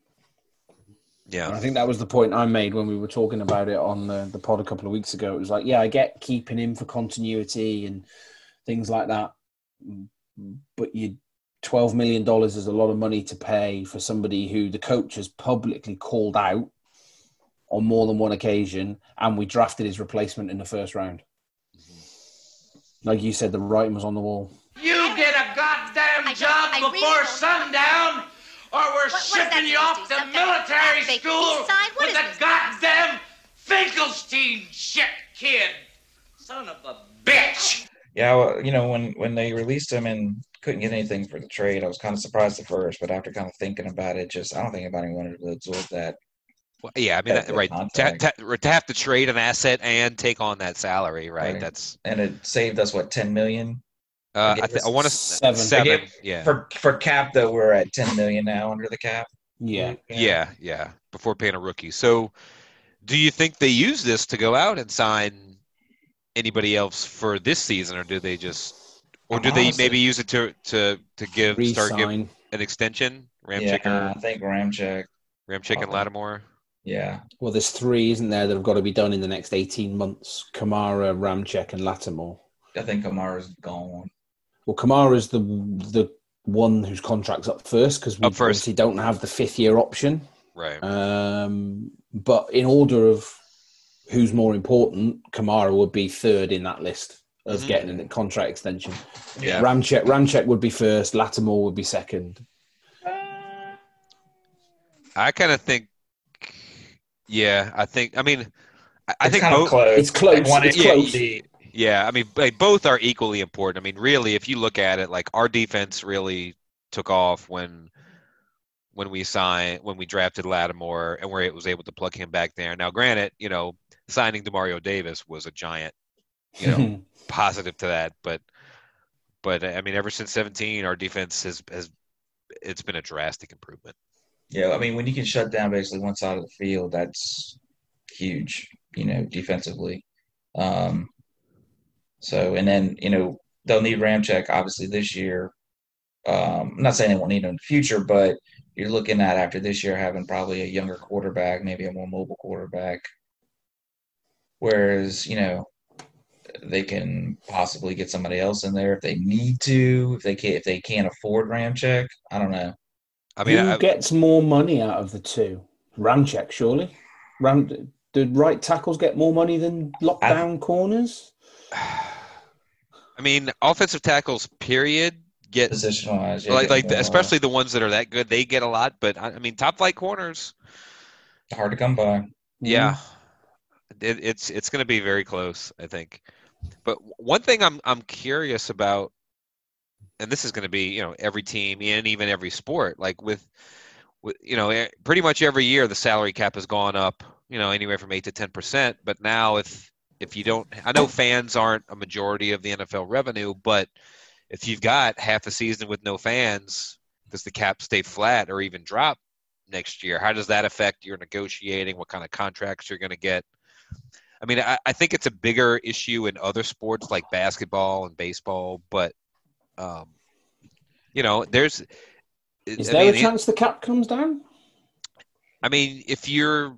Yeah, I think that was the point I made when we were talking about it on the, the pod a couple of weeks ago. It was like, yeah, I get keeping him for continuity and things like that, but you twelve million dollars is a lot of money to pay for somebody who the coach has publicly called out on more than one occasion, and we drafted his replacement in the first round. Like you said, the writing was on the wall. You get a goddamn I job don't- I before really don't- sundown, or we're What- what is that shipping you supposed off to to be? Some kind of military graphic school peace sign? What with is a this? goddamn Finkelstein shit kid. Son of a bitch. Yeah, well, you know, when when they released him and couldn't get anything for the trade, I was kind of surprised at first, but after kind of thinking about it, just I don't think anybody wanted to absorb that. Well, yeah, I mean, That's that, the right. To, contract. to, to have to trade an asset and take on that salary, right? Right. That's. And it saved us what ten million Uh, They I, gave th- I us want to seven. seven. They gave- Yeah. for for cap though. We're at ten million now under the cap. Yeah. yeah, yeah. Before paying a rookie. So, do you think they use this to go out and sign anybody else for this season, or do they just, or do they Honestly- maybe use it to to to give start give Re-sign. an extension? Ramchick Yeah, or I think Ramchick. Ramchick and probably. Lattimore. Yeah, Well, there's three, isn't there, that have got to be done in the next eighteen months? Kamara, Ramchek, and Lattimore. I think Kamara's gone. Well, Kamara's the the one whose contract's up first because we Up first. obviously don't have the fifth year option. Right. Um, but in order of who's more important, Kamara would be third in that list of Mhm. getting a contract extension. Yeah. Ramchek, Ramchek would be first. Lattimore would be second. I kind of think. Yeah, I think. I mean, I, I It's think kind of both. close. It's close, Like one it's A close. D. Yeah, I mean, like, both are equally important. I mean, really, if you look at it, like our defense really took off when when we signed when we drafted Lattimore and we was able to plug him back there. Now, granted, you know, signing Demario Davis was a giant, you know, positive to that. But but I mean, ever since seventeen, our defense has has it's been a drastic improvement. Yeah, I mean, when you can shut down basically one side of the field, that's huge, you know, defensively. Um, so, and then, you know, they'll need Ramchick obviously this year. Um, I'm not saying they won't need him in the future, but you're looking at after this year having probably a younger quarterback, maybe a more mobile quarterback. Whereas, you know, they can possibly get somebody else in there if they need to, if they can't, if they can't afford Ramchick. I don't know. I mean, Who I, gets more money out of the two? Ramchek, surely. Ram, did right tackles get more money than lockdown corners? I mean, offensive tackles, period, get Position wise, yeah, like like get the, more. especially the ones that are that good, they get a lot. But I, I mean, top flight corners, hard to come by. yeah, it, it's it's going to be very close, I think. But one thing I'm I'm curious about, and this is going to be, you know, every team and even every sport, like with, with you know, eh, pretty much every year the salary cap has gone up, you know, anywhere from eight to ten percent. But now if if you don't, I know fans aren't a majority of the N F L revenue, but if you've got half a season with no fans, does the cap stay flat or even drop next year? How does that affect your negotiating? What kind of contracts you're going to get? I mean, I, I think it's a bigger issue in other sports like basketball and baseball, but um, you know, there's. Is I there mean, a chance the cap comes down? I mean, if you're,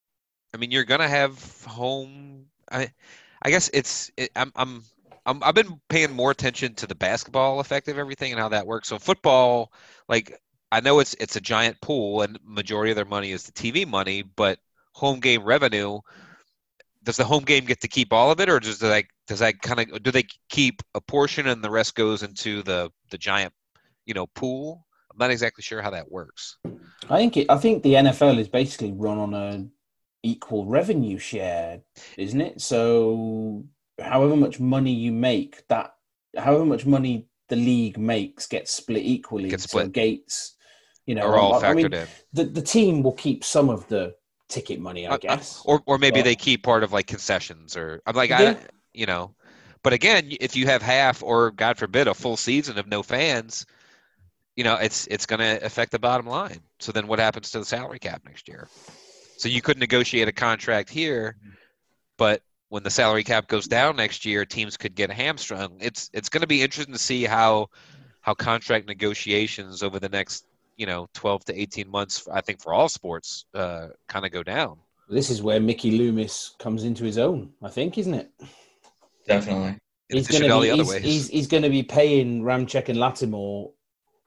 I mean, you're gonna have home. I, I guess it's. It, I'm. I'm. I'm. I've been paying more attention to the basketball effect of everything and how that works. So football, like, I know it's it's a giant pool and majority of their money is the T V money, but home game revenue. Does the home game get to keep all of it, or does like does that kind of do they keep a portion and the rest goes into the the giant, you know, pool? I'm not exactly sure how that works. I think it, I think the N F L is basically run on a equal revenue share, isn't it? So however much money you make, that however much money the league makes gets split equally. Gets So split. Gates, you know, Are all I- I mean, factored in. the the team will keep some of the ticket money, I Uh, uh, guess. or or maybe But- they keep part of like concessions, or I'm like Yeah. I, you know, but again, if you have half or God forbid a full season of no fans, you know, it's it's going to affect the bottom line. So then what happens to the salary cap next year? So you could negotiate a contract here, but when the salary cap goes down next year, teams could get hamstrung. It's it's going to be interesting to see how how contract negotiations over the next, you know, twelve to eighteen months, I think for all sports, uh, kind of go down. This is where Mickey Loomis comes into his own, I think, isn't it? Definitely. In He's addition going to all to the be other he's, ways. he's, he's going to be paying Ramchek and Lattimore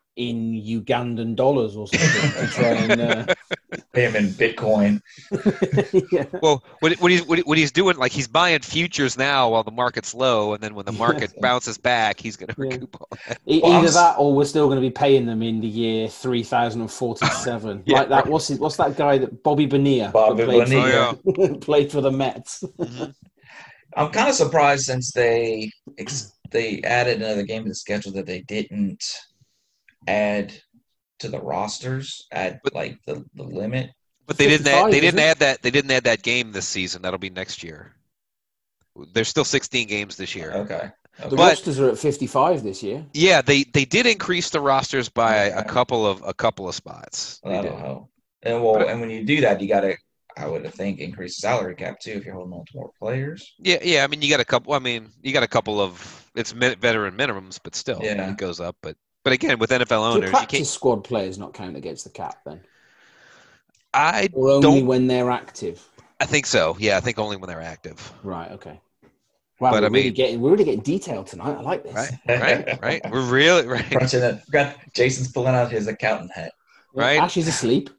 in Ugandan dollars or something to try and uh... pay him in Bitcoin. yeah. Well, what, what he's what, he- what he's doing, like he's buying futures now while the market's low, and then when the market bounces back, he's going to Yeah. recoup all that. E- Well, I'm Either s- that, or we're still going to be paying them in the year three thousand forty-seven. Yeah, like that. What's his, what's that guy that Bobby Bonilla Bobby that played, Bonilla. For, played for the Mets? Mhm. I'm kind of surprised since they ex- they added another game to the schedule that they didn't add to the rosters at But- like the, the limit. But they didn't. Add, fifty-five, they didn't isn't it? add that. They didn't add that game this season. That'll be next year. There's still sixteen games this year. Okay. The okay. But- rosters are at fifty-five this year. Yeah, they, they did increase the rosters by a Okay. couple of a couple of spots. They That'll did. help. And well, But- and when you do that, you got to, I would think, increase the salary cap too if you're holding on to more players. Yeah, yeah. I mean, you got a couple. I mean, you got a couple of it's min- veteran minimums, but still, Yeah. it goes up. But but again, with N F L Do owners, you practice can't. squad players not count against the cap then, I or only don't. when they're active? I think so. Yeah, I think only when they're active. Right. Okay. Wow, But we're I really mean- getting we're really getting detailed tonight. I like this. Right, right, right. We're really right, Crunching it. Got Jason's pulling out his accountant hat. right. Ash is asleep.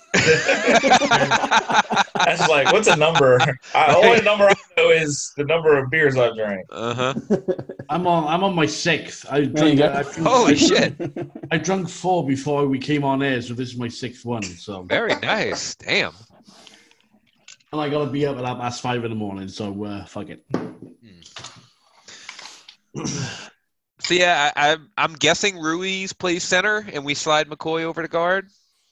That's like, what's a number? I, the only number I know is the number of beers I've drank. Uh huh. I'm on. I'm on my sixth. I There you drank. go. I, drunk- Holy I shit! drunk- I drunk four before we came on air, so this is my sixth one. So, Very nice. Damn. and I got to be up at that past five in the morning. So, uh, fuck it. So yeah, I, I'm I'm guessing Ruiz plays center, and we slide McCoy over to guard.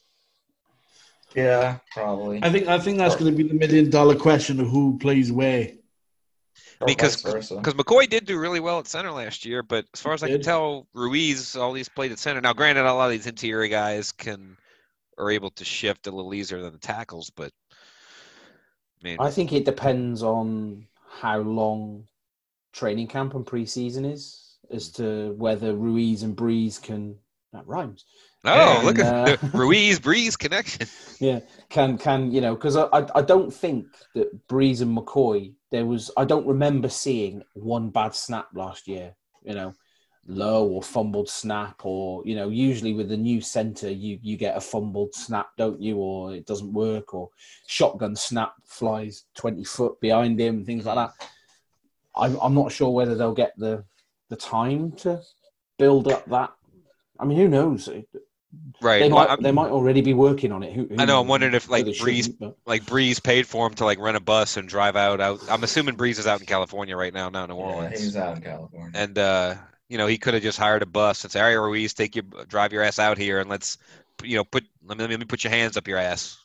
Yeah, probably. I think. I think that's going to be the million dollar question of who plays where. Or Because vice versa. because McCoy did do really well at center last year, but as far as I can Did. tell, Ruiz always played at center. Now, granted, a lot of these interior guys can are able to shift a little easier than the tackles, but I mean, I think it depends on how long training camp and preseason is, as to whether Ruiz and Breeze can. That rhymes. oh, and, look at uh, the Ruiz Breeze connection. Yeah, can can you know? Because I, I I don't think that Breeze and McCoy. There was I don't remember seeing one bad snap last year. You know, low or fumbled snap, or you know, usually with the new center, you you get a fumbled snap, don't you? Or it doesn't work, or shotgun snap flies twenty foot behind him, things like that. I'm I'm not sure whether they'll get the the time to build up that. I mean, who knows? Right. They Well, might I'm- they might already be working on it. Who, who I know. I'm knows? wondering if like They Breeze, shouldn't, but- like Breeze paid for him to like rent a bus and drive out. out. I'm assuming Breeze is out in California right now, not New Yeah, Orleans. he's out in California. And uh, you know, he could have just hired a bus and say, "All right, Ruiz, take your drive your ass out here and let's, you know, put let me let me put your hands up your ass."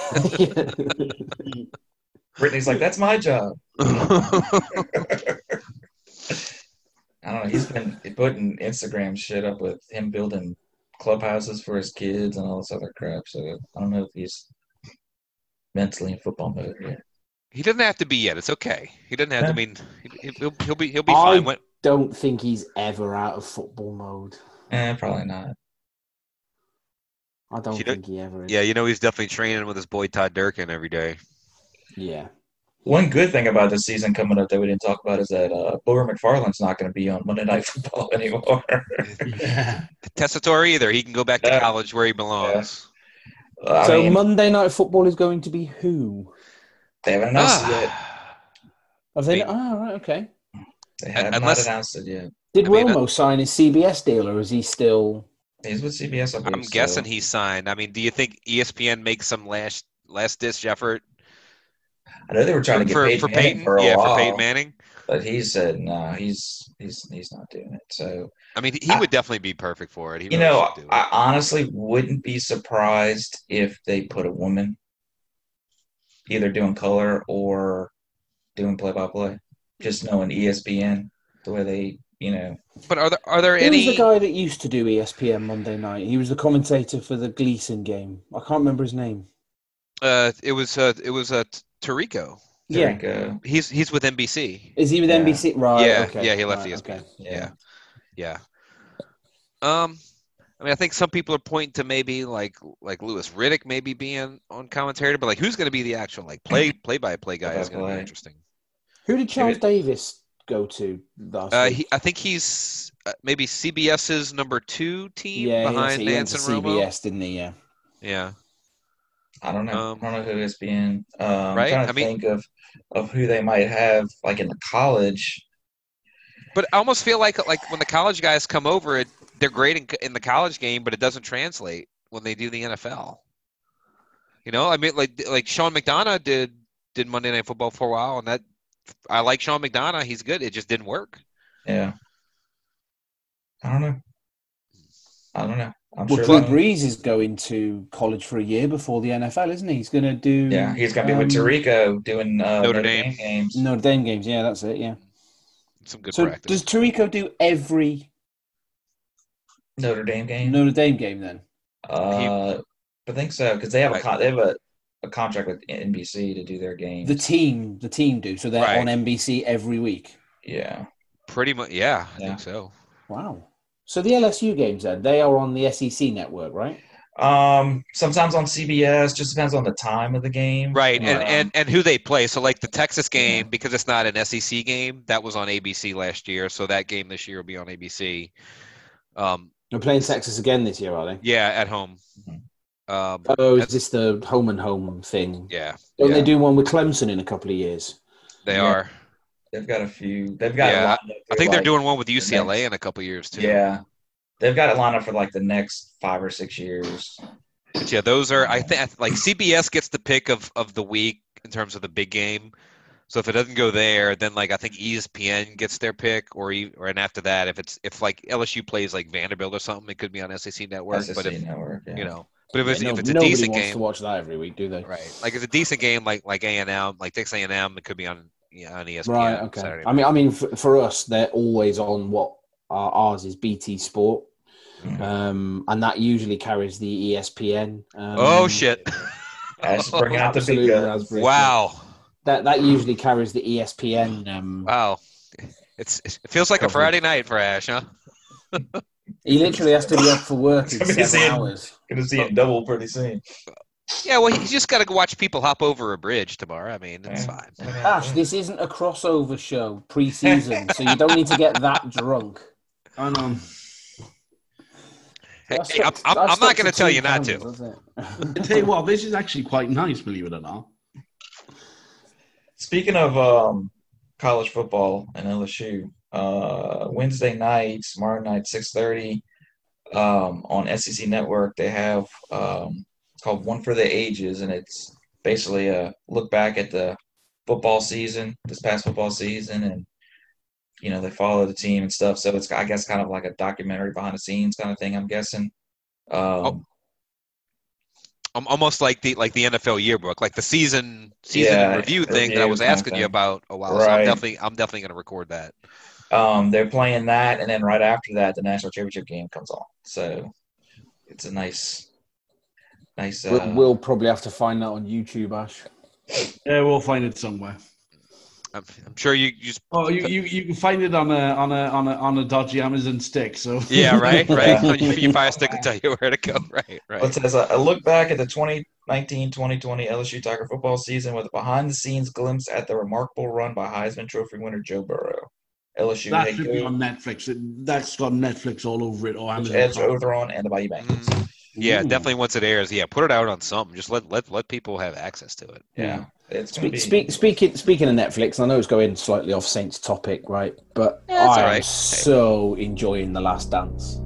Brittany's like, that's my job. I don't know. He's been putting Instagram shit up with him building clubhouses for his kids and all this other crap. So I don't know if he's mentally in football mode yet. He doesn't have to be yet. It's okay. He doesn't have to. I mean, he- he'll he'll be he'll be I- fine. When, Don't think he's ever out of football mode. Eh, probably not. I don't You don't- think he ever is. yeah, you know, he's definitely training with his boy Todd Durkin every day. Yeah. One good thing about this season coming up that we didn't talk about is that uh, Booger McFarland's not going to be on Monday Night Football anymore. Yeah. Tessitore either. He can go back to Yeah. college where he belongs. I so mean, Monday Night Football is going to be who? they haven't announced it yet. Ah. Have they? Maybe. Oh, right, okay. They have Unless- not announced it yet. Did I mean, Romo sign his C B S deal, or is he still? He's with C B S, I believe. I'm so. guessing he signed. I mean, do you think E S P N makes some last last ditch effort I know they were trying to get for Peyton for Manning Peyton? for a yeah, while, for Peyton Manning. but he said no. He's he's he's not doing it. So I mean, he I- would definitely be perfect for it. He you really know, should do it. I honestly wouldn't be surprised if they put a woman either doing color or doing play-by-play. Just knowing E S P N, the way they, you know, But are there are there Who any? was the guy that used to do E S P N Monday night? He was the commentator for the Gleason game. I can't remember his name. Uh, it was uh, it was uh, Tarico. Yeah. Tarico. He's he's with N B C. Is he with Yeah. N B C? Right. Yeah, okay. yeah, he left right, E S P N. okay. Yeah. yeah, Um, I mean, I think some people are pointing to maybe like like Lewis Riddick maybe being on commentary, but like who's going to be the actual like play play by play guy is going to be Play-by-play. interesting. Who did Charles Maybe- Davis go to last Uh, week? he, I think he's uh, maybe CBS's number two team yeah, behind he went Nance to and C B Romo. S, didn't he? Yeah. Yeah. I don't know. Um, I don't know who it's being. Um, I'm right? trying to I mean- think of of who they might have like in the college. But I almost feel like like when the college guys come over, it, they're great in, in the college game, but it doesn't translate when they do the N F L. You know, I mean, like like Sean McDonough did did Monday Night Football for a while, and that I like Sean McDonough. He's good. It just didn't work. Yeah. I don't know. I don't know. I'm Well, sure. Drew that- Brees is going to college for a year before the N F L, isn't he? He's going to do. Yeah, he's gonna be with um, Tarico doing uh, Notre Notre Dame. Dame games. Notre Dame games. Yeah, that's it. Yeah. Some good So practice. does Tarico do every Notre Dame game. Notre Dame game then? Uh, I think so because they have a Right. con- they have a, a contract with N B C to do their games. The team, the team do. So they're Right. on N B C every week. yeah. Pretty much, yeah, I Yeah. think so. Wow. So the L S U games then, they are on the S E C network, right? Um, sometimes on C B S, just depends on the time of the game. Right, and, Um, and and who they play. So like the Texas game, because it's not an S E C game, that was on A B C last year. So that game this year will be on A B C. Um, They're playing Texas again this year, are they? yeah, at home. Mhm. Um, Oh, is that's- this the home and home thing? yeah, Don't Yeah. they do one with Clemson in a couple of years? they Yeah. are. they've got a few. They've got. it Yeah, lined up I for, think they're like, doing one with U C L A next- in a couple years too. Yeah, they've got it lined up for like the next five or six years. But yeah, those are I think like C B S gets the pick of of the week in terms of the big game. So if it doesn't go there, then like I think E S P N gets their pick, or e- or and after that, if it's if like L S U plays like Vanderbilt or something, it could be on S E C Network. S E C but if Network, yeah. you know, but if it's Yeah, no- if it's a nobody decent wants game, to watch that every week, do they? right? Like it's a decent game, like like A and M, like Texas A and M, it could be on yeah, on E S P N. Right. Okay. Saturday I mean, I mean, for, for us, they're always on what uh, ours is B T Sport, Mhm. um, and that usually carries the E S P N. Um, Oh shit! That's bringing out the big absolutely, guns. Raspberry. Wow, That that usually carries the E S P N. Um, wow! It's it feels like a Coverage. Friday night for Ash, huh? he literally has to be up for work in It's gonna be seven seeing- hours. Gonna see it double pretty soon. Yeah, well, you just got to watch people hop over a bridge tomorrow. I mean, it's Yeah. fine. Ash, this isn't a crossover show pre-season, so you don't need to get that drunk. And um, Hey, That's hey, I'm, stuck- I'm, that's I'm not stuck going to to tell two you not candles, to. isn't it? I tell you what, this is actually quite nice, believe it or not. Speaking of um, college football and L S U, uh, Wednesday night, tomorrow night, six thirty, um, on S E C Network, they have um, it's called One for the Ages, and it's basically a look back at the football season, this past football season, and you know they follow the team and stuff. So it's I guess kind of like a documentary behind the scenes kind of thing. I'm guessing. Um, Oh. I'm almost like the like the N F L yearbook, like the season season Yeah, review thing that I review was kind of asking you thing. about a while. So I'm Right. definitely I'm definitely going to record that. Um, they're playing that, and then right after that, the national championship game comes on. So it's a nice, nice. Uh, We'll, we'll probably have to find that on YouTube, Ash. Yeah, we'll find it somewhere. I'm, I'm sure you, you just Oh, you, you you can find it on a on a on a on a dodgy Amazon stick. So yeah right right. Yeah. your, your fire stick will tell you where to go. Right right. It says a, a look back at the twenty nineteen twenty twenty L S U Tiger football season with a behind-the-scenes glimpse at the remarkable run by Heisman Trophy winner Joe Burrow. L S U that head should be coach on Netflix. It, that's got Netflix all over it or Amazon. Edge Prime. Otheron and the Bayou Bengals. Mm, yeah, Ooh. definitely once it airs, yeah, put it out on something. Just let let let people have access to it. Yeah, it's gonna Speak, be. speak, speaking speaking of Netflix, I know it's going slightly off Saints topic, right? But Yeah, it's I all am right. so enjoying The Last Dance.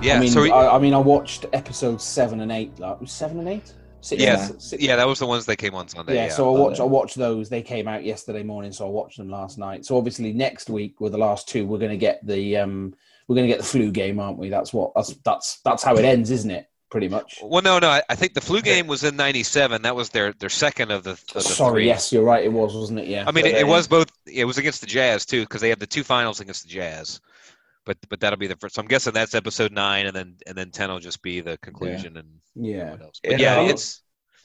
Yeah, I mean, so we- I, I mean, I watched episodes seven and eight. Like, was seven and eight? Six, yeah, six- six- yeah, that was the ones that came on Sunday. yeah, Yeah, so I watched I watched those. They came out yesterday morning, so I watched them last night. So obviously next week with the last two, we're going to get the um we're going to get the flu game, aren't we? That's what that's that's that's how it ends, isn't it? Pretty much. Well, no, no, I, I think the flu game was in ninety-seven. That was their their second of the, of the Sorry, three. yes, you're right. It was, wasn't it? Yeah. I mean, So it, they- it was both. It was against the Jazz too, because they had the two finals against the Jazz. But but that'll be the first. So I'm guessing that's episode nine, and then and then ten will just be the conclusion and Yeah. what else. But And, yeah, uh, it's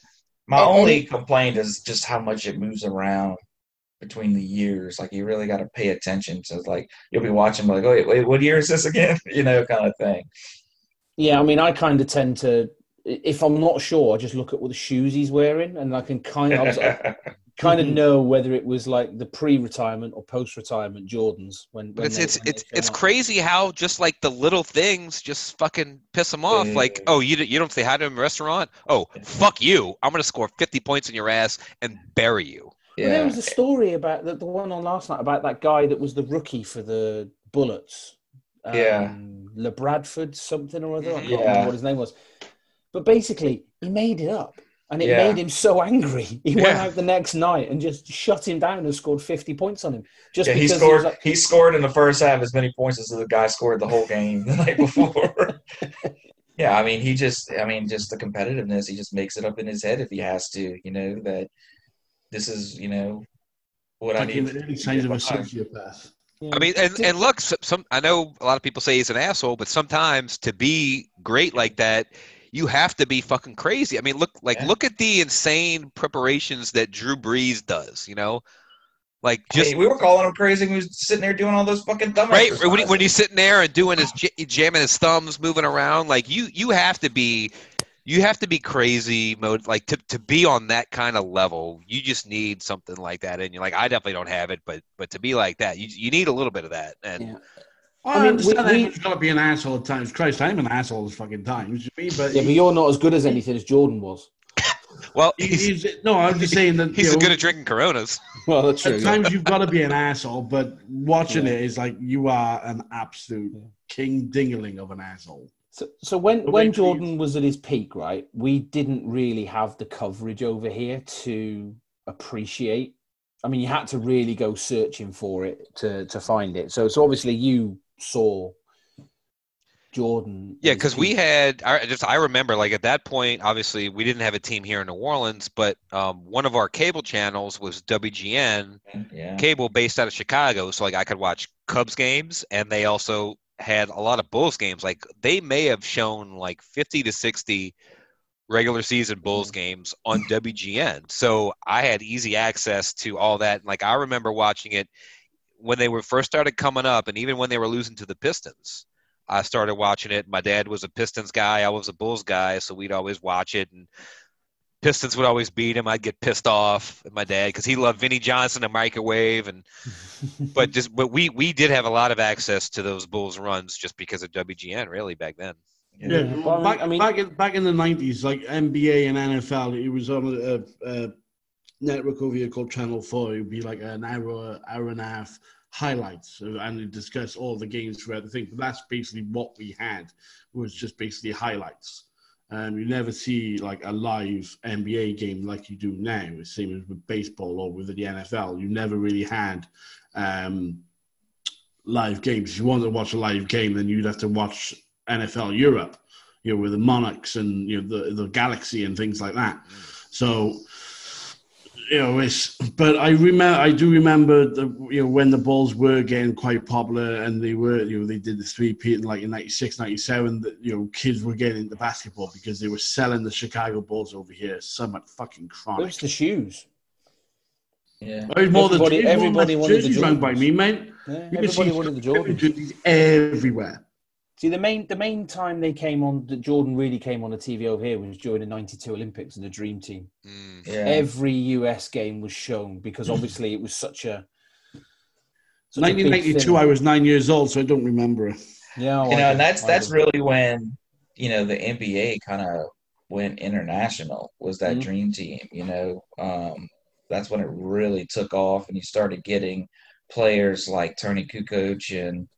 My And- only and- complaint is just how much it moves around between the years. Like you really got to pay attention to like you'll be watching like, oh wait, wait, what year is this again? You know, kind of thing. Yeah, I mean, I kind of tend to, if I'm not sure, I just look at what the shoes he's wearing, and I can kind of I kind of know whether it was like the pre-retirement or post-retirement Jordans. When, but when it's they- it's when they it's came it's out. crazy how just like the little things just fucking piss them off. Like, Yeah. oh, you you don't say hi to him in a restaurant. Oh, fuck you! I'm gonna score fifty points in your ass and bury you. Well, there was a story about the, the one on last night about that guy that was the rookie for the Bullets. Um, Yeah. LeBradford something or other. I can't Yeah. remember what his name was. But basically, he made it up. And it Yeah. made him so angry. He went Yeah. out the next night and just shut him down and scored fifty points on him. Just Yeah, he because scored. was like, He scored in the first half as many points as the guy scored the whole game the night before. Yeah, I mean, he just. I mean, just the competitiveness. He just makes it up in his head if he has to. You know that this is. You know what I Like in need. the to early get signs of a behind. sociopath. yeah. I mean, and, and look, s- some I know a lot of people say he's an asshole, but sometimes to be great like that, you have to be fucking crazy. I mean, look, like Yeah. look at the insane preparations that Drew Brees does. You know, like just Hey, we were calling him crazy when he was sitting there doing all those fucking dumb right exercises. when, he, when he's sitting there and doing his j- jamming his thumbs, moving around. Like you, you have to be, you have to be crazy mode. Like to to be on that kind of level, you just need something like that in you. Like I definitely don't have it, but but to be like that, you you need a little bit of that. And Yeah. I, I mean, understand we- that we- everyone's got to be an asshole at times. Christ, I'm an asshole at fucking times. You mean, but, Yeah, but you're not as good as anything as Jordan was. well, he- he's he's, no, I'm just saying that he's you as know, good at drinking Coronas. Well, that's at times you've got to be an asshole, but watching Yeah. it is like you are an absolute king dingaling of an asshole. So, so when, But when wait, Jordan was at his peak, right, we didn't really have the coverage over here to appreciate. I mean, you had to really go searching for it to, to find it. So, so obviously you saw Jordan. at Yeah, his because we peak. had I just I remember like at that point, obviously we didn't have a team here in New Orleans, but um, one of our cable channels was W G N Yeah. cable based out of Chicago, so like I could watch Cubs games, and they also had a lot of Bulls games. Like they may have shown like fifty to sixty regular season Bulls games on W G N, so I had easy access to all that. Like I remember watching it when they were first started coming up, and even when they were losing to the Pistons. I started watching it. My dad was a Pistons guy. I was a Bulls guy, so we'd always watch it. And Pistons would always beat him. I'd get pissed off at my dad because he loved Vinnie Johnson and microwave. And but just but we we did have a lot of access to those Bulls runs just because of W G N really back then. Yeah, Yeah, well, but back, I mean- back, in, back in the nineties, like N B A and N F L, it was on a, a network over here called Channel four. It would be like an hour, hour and a half highlights, and it discuss all the games throughout the thing. But that's basically what we had, was just basically highlights. Um, you never see like a live N B A game like you do now. The same as with baseball or with the N F L. You never really had um, live games. If you wanted to watch a live game, then you'd have to watch N F L Europe, you know, with the Monarchs and you know the the Galaxy and things like that. So, you know, it's. But I remember, I do remember the you know when the Bulls were getting quite popular and they were you know they did the three-peat in like in ninety-six, ninety-seven. That you know kids were getting into basketball because they were selling the Chicago Bulls over here somewhat fucking It chronic. was the shoes. Yeah. I was more than Everybody- everybody everybody wanted the jerseys around by Jordans. me, mate. Yeah, You can everybody see wanted the Jordans. jerseys everywhere. See, the main the main time they came on, that Jordan really came on the T V over here was during the ninety-two Olympics and the Dream Team. Mm. Yeah. Every U S game was shown because obviously it was such a. such a big nineteen ninety-two, thing. I was nine years old, so I don't remember it. Yeah, You well, know, I and do- that's I that's do. really when you know the N B A kind of went international. Was that Mhm. Dream Team? You know, um, that's when it really took off, and you started getting players like Tony Kukoc and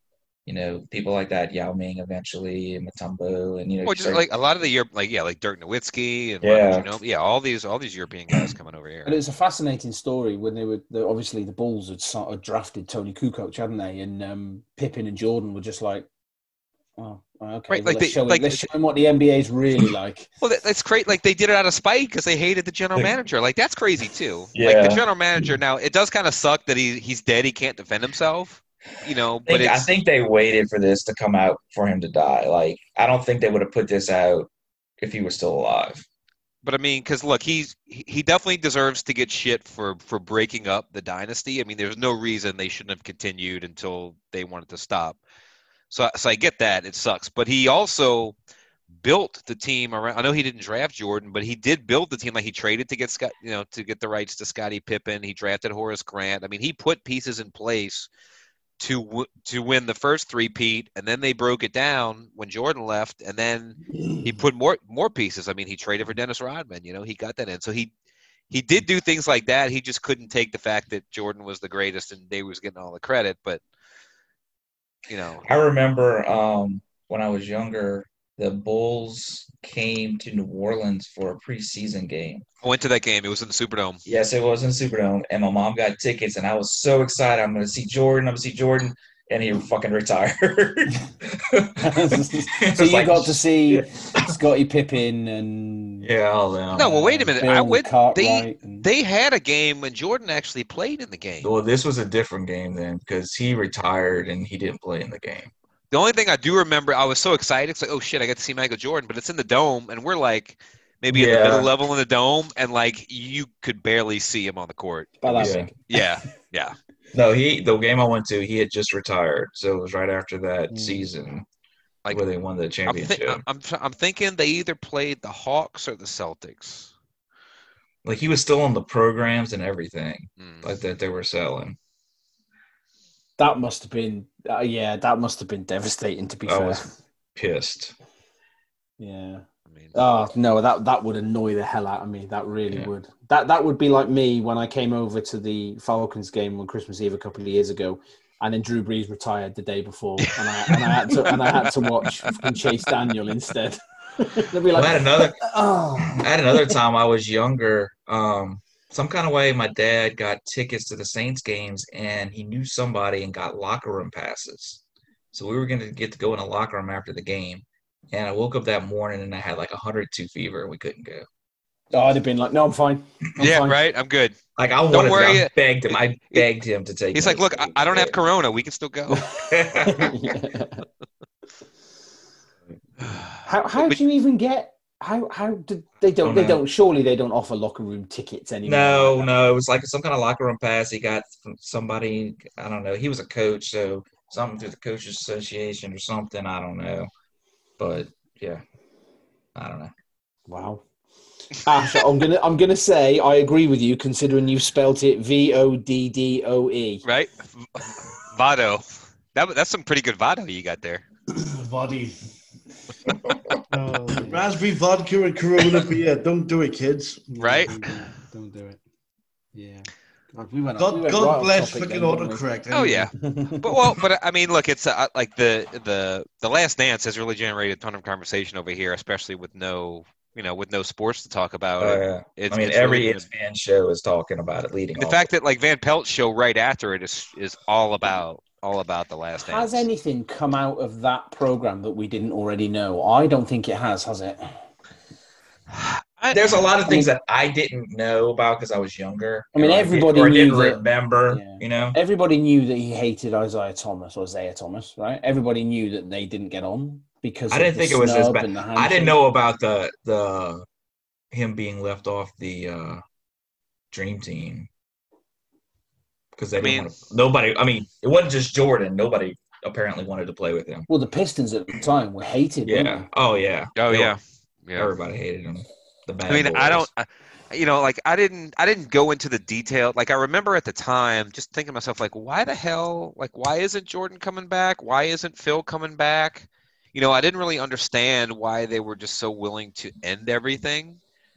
you know, people like that, Yao Ming eventually, and Mutombo, and you know, Well, just start- like a lot of the Europe, like yeah, like Dirk Nowitzki and Yeah. Marco Ginobili. yeah, all these all these European guys coming over here. And it's a fascinating story when they were the, obviously the Bulls had sort of drafted Tony Kukoc, hadn't they? And um, Pippen and Jordan were just like, oh, okay, Right, well, like let's, they- show him, like- let's show him what the N B A is really like. Well, that, that's great. Like they did it out of spite because they hated the general Like- manager. Like that's crazy too. Yeah. Like the general manager. Now it does kind of suck that he he's dead. He can't defend himself. You know, I but think, I it's think they waited for this to come out for him to die. Like, I don't think they would have put this out if he was still alive. but I mean, because look, he's he he definitely deserves to get shit for for breaking up the dynasty. I mean, there's no reason they shouldn't have continued until they wanted to stop. So so I get that it sucks, but he also built the team around. I know he didn't draft Jordan, but he did build the team. Like he traded to get Scott, you know, to get the rights to Scottie Pippen. He drafted Horace Grant. I mean, he put pieces in place to w- to win the first three-peat, and then they broke it down when Jordan left, and then he put more more pieces. I mean, he traded for Dennis Rodman. You know, he got that in. So he he did do things like that. He just couldn't take the fact that Jordan was the greatest and Dave was getting all the credit. But you know, I remember um, when I was younger, the Bulls came to New Orleans for a preseason game. I went to that game. It was in the Superdome. Yes, it was in Superdome, and my mom got tickets, and I was so excited. I'm going to see Jordan. I'm going to see Jordan, and he fucking retired. So you got to see Scottie Pippen and Yeah, all them. No, well, wait a minute. I Bill went. Cartwright They and- they had a game when Jordan actually played in the game. Well, this was a different game then because he retired and he didn't play in the game. The only thing I do remember, I was so excited. It's like, oh shit, I got to see Michael Jordan, but it's in the dome, and we're like maybe at the Yeah. middle level in the dome, and like you could barely see him on the court. About that Yeah. big. Yeah, yeah. No, he the game I went to, he had just retired, so it was right after that Mm. season Like where they won the I'm, thi- championship. I'm, I'm I'm thinking they either played the Hawks or the Celtics. Like he was still on the programs and everything, Mm. like that they were selling. That must have been, uh, yeah, that must have been devastating. To be I fair, was pissed. yeah. I mean, Oh no, that that would annoy the hell out of me. That really Yeah. would. That that would be like me when I came over to the Falcons game on Christmas Eve a couple of years ago, and then Drew Brees retired the day before, and I and I had to and I had to watch fucking Chase Daniel instead. They'd be Well, like, I had another oh, I had another time I was younger. Um, some kind of way my dad got tickets to the Saints games and he knew somebody and got locker room passes. So we were going to get to go in a locker room after the game. And I woke up that morning and I had like one hundred two fever and we couldn't go. oh, I'd have been like, no, I'm fine. I'm yeah, fine. right. I'm good. Like I wanted worry. to, I begged him. I begged him to take He's me. like, look, I, I don't have Corona. We can still go. Yeah. How how But- do you even get? How how did they don't Don't they know. don't surely they don't offer locker room tickets anymore? No, no, it was like some kind of locker room pass he got from somebody. I don't know. He was a coach, so something through the coaches association or something. I don't know, but yeah, I don't know. Wow. Ash, I'm gonna I'm gonna say I agree with you considering you've spelt it V O D D O E. Right? Vado. That, that's some pretty good Vado you got there. Body. Raspberry vodka and Corona beer. Don't do it, kids. Right? Don't do it. Don't do it. Yeah. God, we went God, we went God right off bless topic fucking then, didn't we? autocorrect. Oh yeah. But well, but I mean, look, it's uh, like the the the Last Dance has really generated a ton of conversation over here, especially with no you know with no sports to talk about. Oh, yeah. It's, I mean, it's every really E good. S P N show is talking about it leading The off. fact that like Van Pelt's show right after it is is all about all about the Last Dance. Has anything come out of that program that we didn't already know? I don't think it has, has it? I- There's a lot of things that I didn't know about because I was younger. I mean, or everybody or I knew didn't that- remember. Yeah. You know, Everybody knew that he hated Isaiah Thomas or Isaiah Thomas, right? Everybody knew that they didn't get on because I of didn't the think it was as snub bad. and the I didn't handshake. know about the the him being left off the uh, dream team because they I didn't mean- want to, nobody. I mean, it wasn't just Jordan. Nobody apparently wanted to play with him. Well, the Pistons at the time were hated. weren't Yeah. Oh yeah. Oh They were- yeah. Yeah. Everybody hated him. The bad I mean, I boys. don't, I, you know, like I didn't, I didn't go into the detail. Like I remember at the time, just thinking to myself, like, why the hell, like, why isn't Jordan coming back? Why isn't Phil coming back? You know, I didn't really understand why they were just so willing to end everything.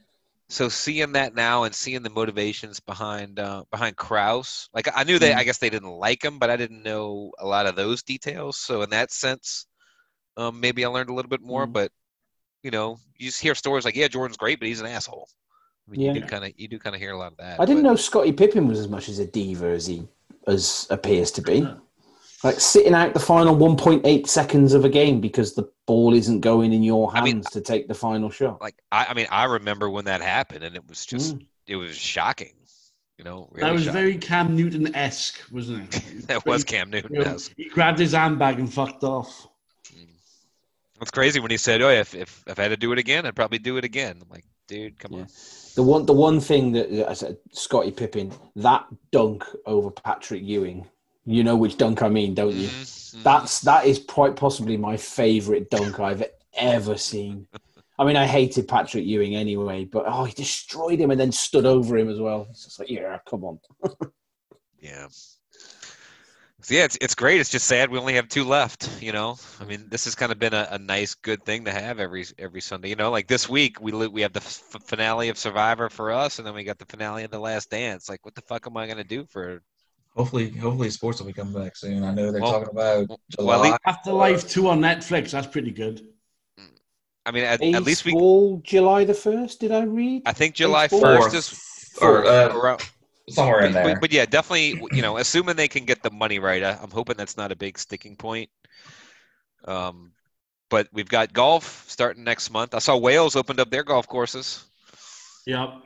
so seeing that now and seeing the motivations behind uh, behind Krause, like I knew they, Mm. I guess they didn't like him, but I didn't know a lot of those details. So in that sense, um, maybe I learned a little bit more. Mm. But you know, you just hear stories like, yeah, Jordan's great, but he's an asshole. I mean, Yeah. you do kind of you do kind of hear a lot of that. I didn't but, know Scottie Pippen was as much as a diva as he as appears to be. Like sitting out the final one point eight seconds of a game because the ball isn't going in your hands I mean, to take the final shot. Like I, I mean, I remember when that happened, and it was just Mm. it was shocking. You know, really That was shocking. very Cam Newton-esque, wasn't it? That was Cam Newton. You know, Yes. he grabbed his handbag and fucked off. It's crazy when he said, "Oh, if, if if I had to do it again, I'd probably do it again." I'm like, dude, come Yeah. on. The one, the one thing that that I said, Scottie Pippen, that dunk over Patrick Ewing, you know which dunk I mean, don't you? Mhm. That's that is quite possibly my favourite dunk I've ever seen. I mean, I hated Patrick Ewing anyway, but oh, he destroyed him and then stood over him as well. It's just like, yeah, come on. Yeah. So yeah, it's it's great. It's just sad we only have two left. You know, I mean, this has kind of been a, a nice, good thing to have every every Sunday. You know, like this week we li- we have the f- finale of Survivor for us, and then we got the finale of The Last Dance. Like, what the fuck am I gonna do for? Hopefully, hopefully sports will be coming back soon. I know they're Well, talking about well, July. at least- Afterlife two on Netflix, that's pretty good. I mean, at, at least we. Baseball, July the first, did I read? I think July Baseball? first is or uh, around. somewhere in But, there. but yeah, definitely. You know, assuming they can get the money right, I, I'm hoping that's not a big sticking point. Um, but we've got golf starting next month. I saw Wales opened up their golf courses. Yep.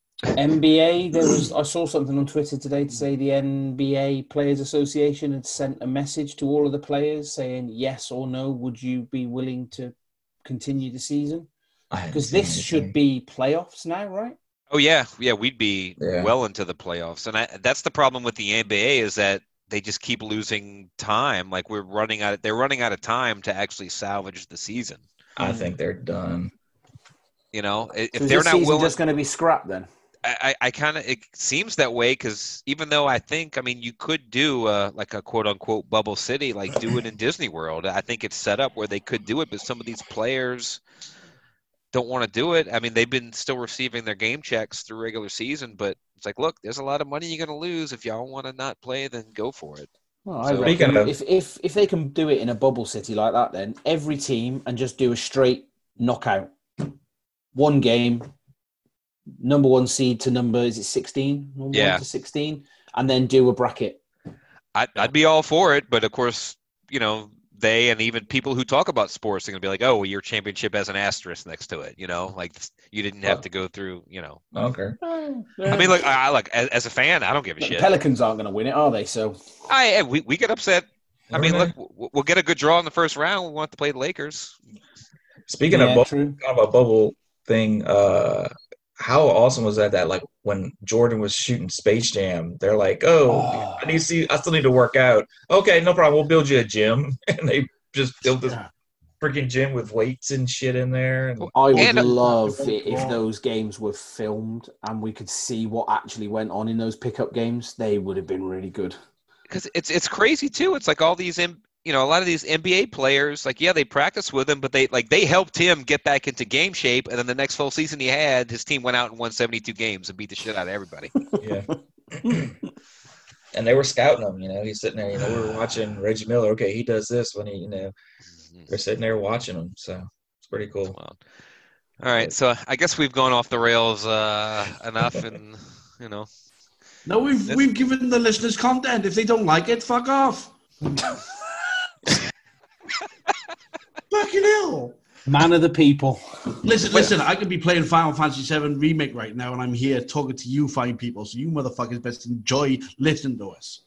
N B A, there was. I saw something on Twitter today to say the N B A Players Association had sent a message to all of the players saying yes or no, would you be willing to continue the season? I haven't Because seen this anything. should be playoffs now, right? Oh yeah, yeah, we'd be Yeah. well into the playoffs, and I, that's the problem with the N B A is that they just keep losing time. Like we're running out. Of, they're running out of time to actually salvage the season. I think they're done. You know, if So is they're this not season willing, just going to be scrapped then? I, I kind of it seems that way because even though I think, I mean, you could do uh, like a quote unquote bubble city, like do it in Disney World. I think it's set up where they could do it, but some of these players don't want to do it. I mean, they've been still receiving their game checks through regular season, but it's like, look, there's a lot of money you're going to lose if y'all want to not play. Then go for it. Well, I So- reckon Speaking of- if, if if they can do it in a bubble city like that, then every team and just do a straight knockout, one game, number one seed to number is it sixteen? Number Yeah. one to sixteen, and then do a bracket. I'd, I'd be all for it, but of course, you know, they and even people who talk about sports are going to be like, oh, well, your championship has an asterisk next to it. You know, like you didn't have to go through, you know. Okay. I mean, look, I, I look as, as a fan, I don't give a the shit. Pelicans aren't going to win it, are they? So I we, we get upset. I mean, Never look, we'll, we'll get a good draw in the first round. We want to play the Lakers. Speaking yeah, of bubble, true. kind of a bubble thing, uh, how awesome was that? That like when Jordan was shooting Space Jam, they're like, "Oh, Oh. I need to see. I still need to work out." Okay, no problem. We'll build you a gym, and they just built this Yeah. freaking gym with weights and shit in there. And I would And- love it if those games were filmed and we could see what actually went on in those pickup games. They would have been really good. Because it's it's crazy too. It's like all these, M- you know, a lot of these N B A players, like yeah, they practice with him, but they like they helped him get back into game shape. And then the next full season he had, his team went out and won seventy-two games and beat the shit out of everybody. yeah. And they were scouting him, you know. He's sitting there, you know. We were watching Reggie Miller. Okay, he does this when he, you know, they're sitting there watching him. So it's pretty cool. Wow. All right, so I guess we've gone off the rails uh, enough, and you know, No, we've This- we've given the listeners content. If they don't like it, fuck off. Fucking hell. Man of the people. Listen, listen, I could be playing Final Fantasy seven Remake right now, and I'm here talking to you fine people, so you motherfuckers best enjoy listening to us.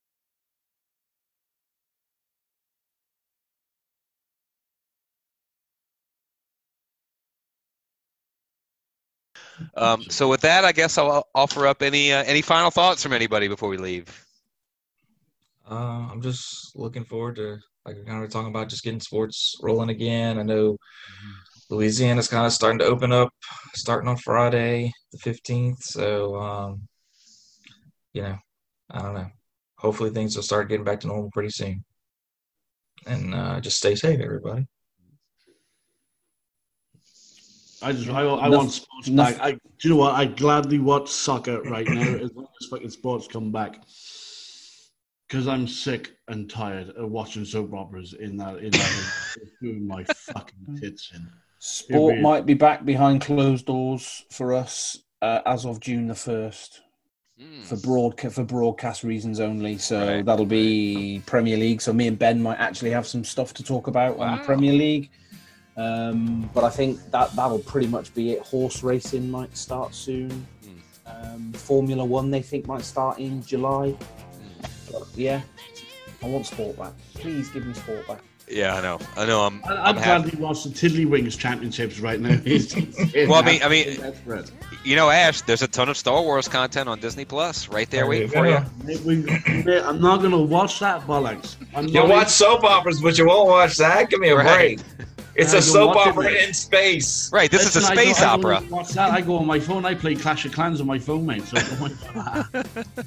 um, so with that, I guess I'll offer up any uh, any final thoughts from anybody before we leave. Uh, I'm just looking forward to, like we kind of talking about, just getting sports rolling again. I know Louisiana's kind of starting to open up, starting on Friday the fifteenth. So, um, you know, I don't know. Hopefully things will start getting back to normal pretty soon. And uh, just stay safe, everybody. I just I, I Noth- want sports noth- back. I, do you know what? I gladly watch soccer right now as long as fucking sports come back. Because I'm sick and tired of watching soap operas in that in that doing my fucking tits in. Sport really- might be back behind closed doors for us uh, as of June the first. Hmm. For broadcast for broadcast reasons only, so Right. that'll be Premier League. So me and Ben might actually have some stuff to talk about on Wow. the Premier League. Um, but I think that that'll pretty much be it. Horse racing might start soon. Um, Formula One they think might start in July. But yeah, I want sport back. Please give me sport back. Yeah, I know. I know. I'm. I, I'm I'd happy. gladly watch the Tiddlywinks Championships right now. Well, I mean- I mean- Desperate. You know, Ash, there's a ton of Star Wars content on Disney Plus right there There waiting you for go. you. Mate, we- mate, I'm not going to watch that bollocks. I'm You'll not watch soap operas, but you won't watch that. Give me a Right. break. It's I a don't soap watch it, opera mate. in space. Right, this Listen, is a I space don't- I don't opera. Watch that. I go on my phone. I play Clash of Clans on my phone, mate. So don't worry about that.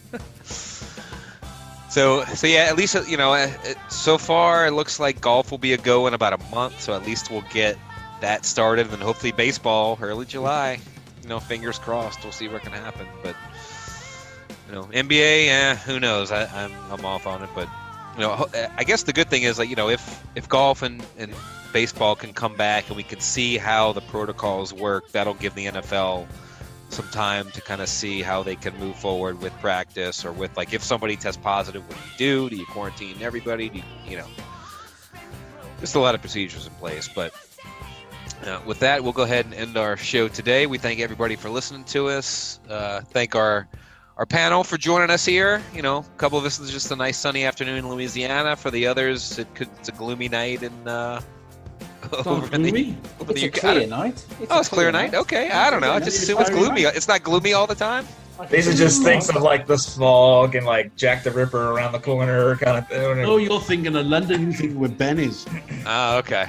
So, so yeah, at least you know. uh, it- So far, it looks like golf will be a go in about a month. So at least we'll get that started, and then hopefully baseball early July. You know, fingers crossed. We'll see what can happen. But you know, N B A, eh, who knows? I, I'm I'm off on it. But you know, ho- I guess the good thing is like you know, if if golf and and baseball can come back and we can see how the protocols work, that'll give the N F L some time to kind of see how they can move forward with practice or with like if somebody tests positive, what do you do? Do you quarantine everybody? Do you, you know, just a lot of procedures in place. But uh, with that, we'll go ahead and end our show today. We thank everybody for listening to us. Uh, thank our our panel for joining us here. You know, a couple of us is just a nice sunny afternoon in Louisiana. For the others, it could it's a gloomy night in. Uh, It's over not in the- gloomy. over the It's a U K. I clear don't- night. Oh, it's clear night. Okay, I don't know. I just assume it's gloomy. It's not gloomy all the time. These are just things of like this fog and like Jack the Ripper around the corner kind of thing. Oh, you're thinking of London. You're thinking where Ben is. Oh, okay.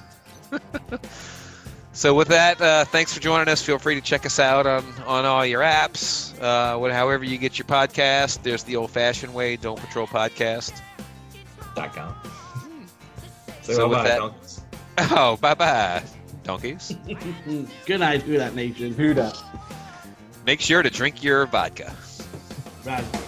So with that, uh, thanks for joining us. Feel free to check us out on, on all your apps, uh, what, however you get your podcast. There's the old-fashioned way, Don't Patrol Podcast. Dot com. So So with bye, that- donkeys. Oh, bye-bye, donkeys. Good night, do that, nation. Who dat? Make sure to drink your vodka. Right.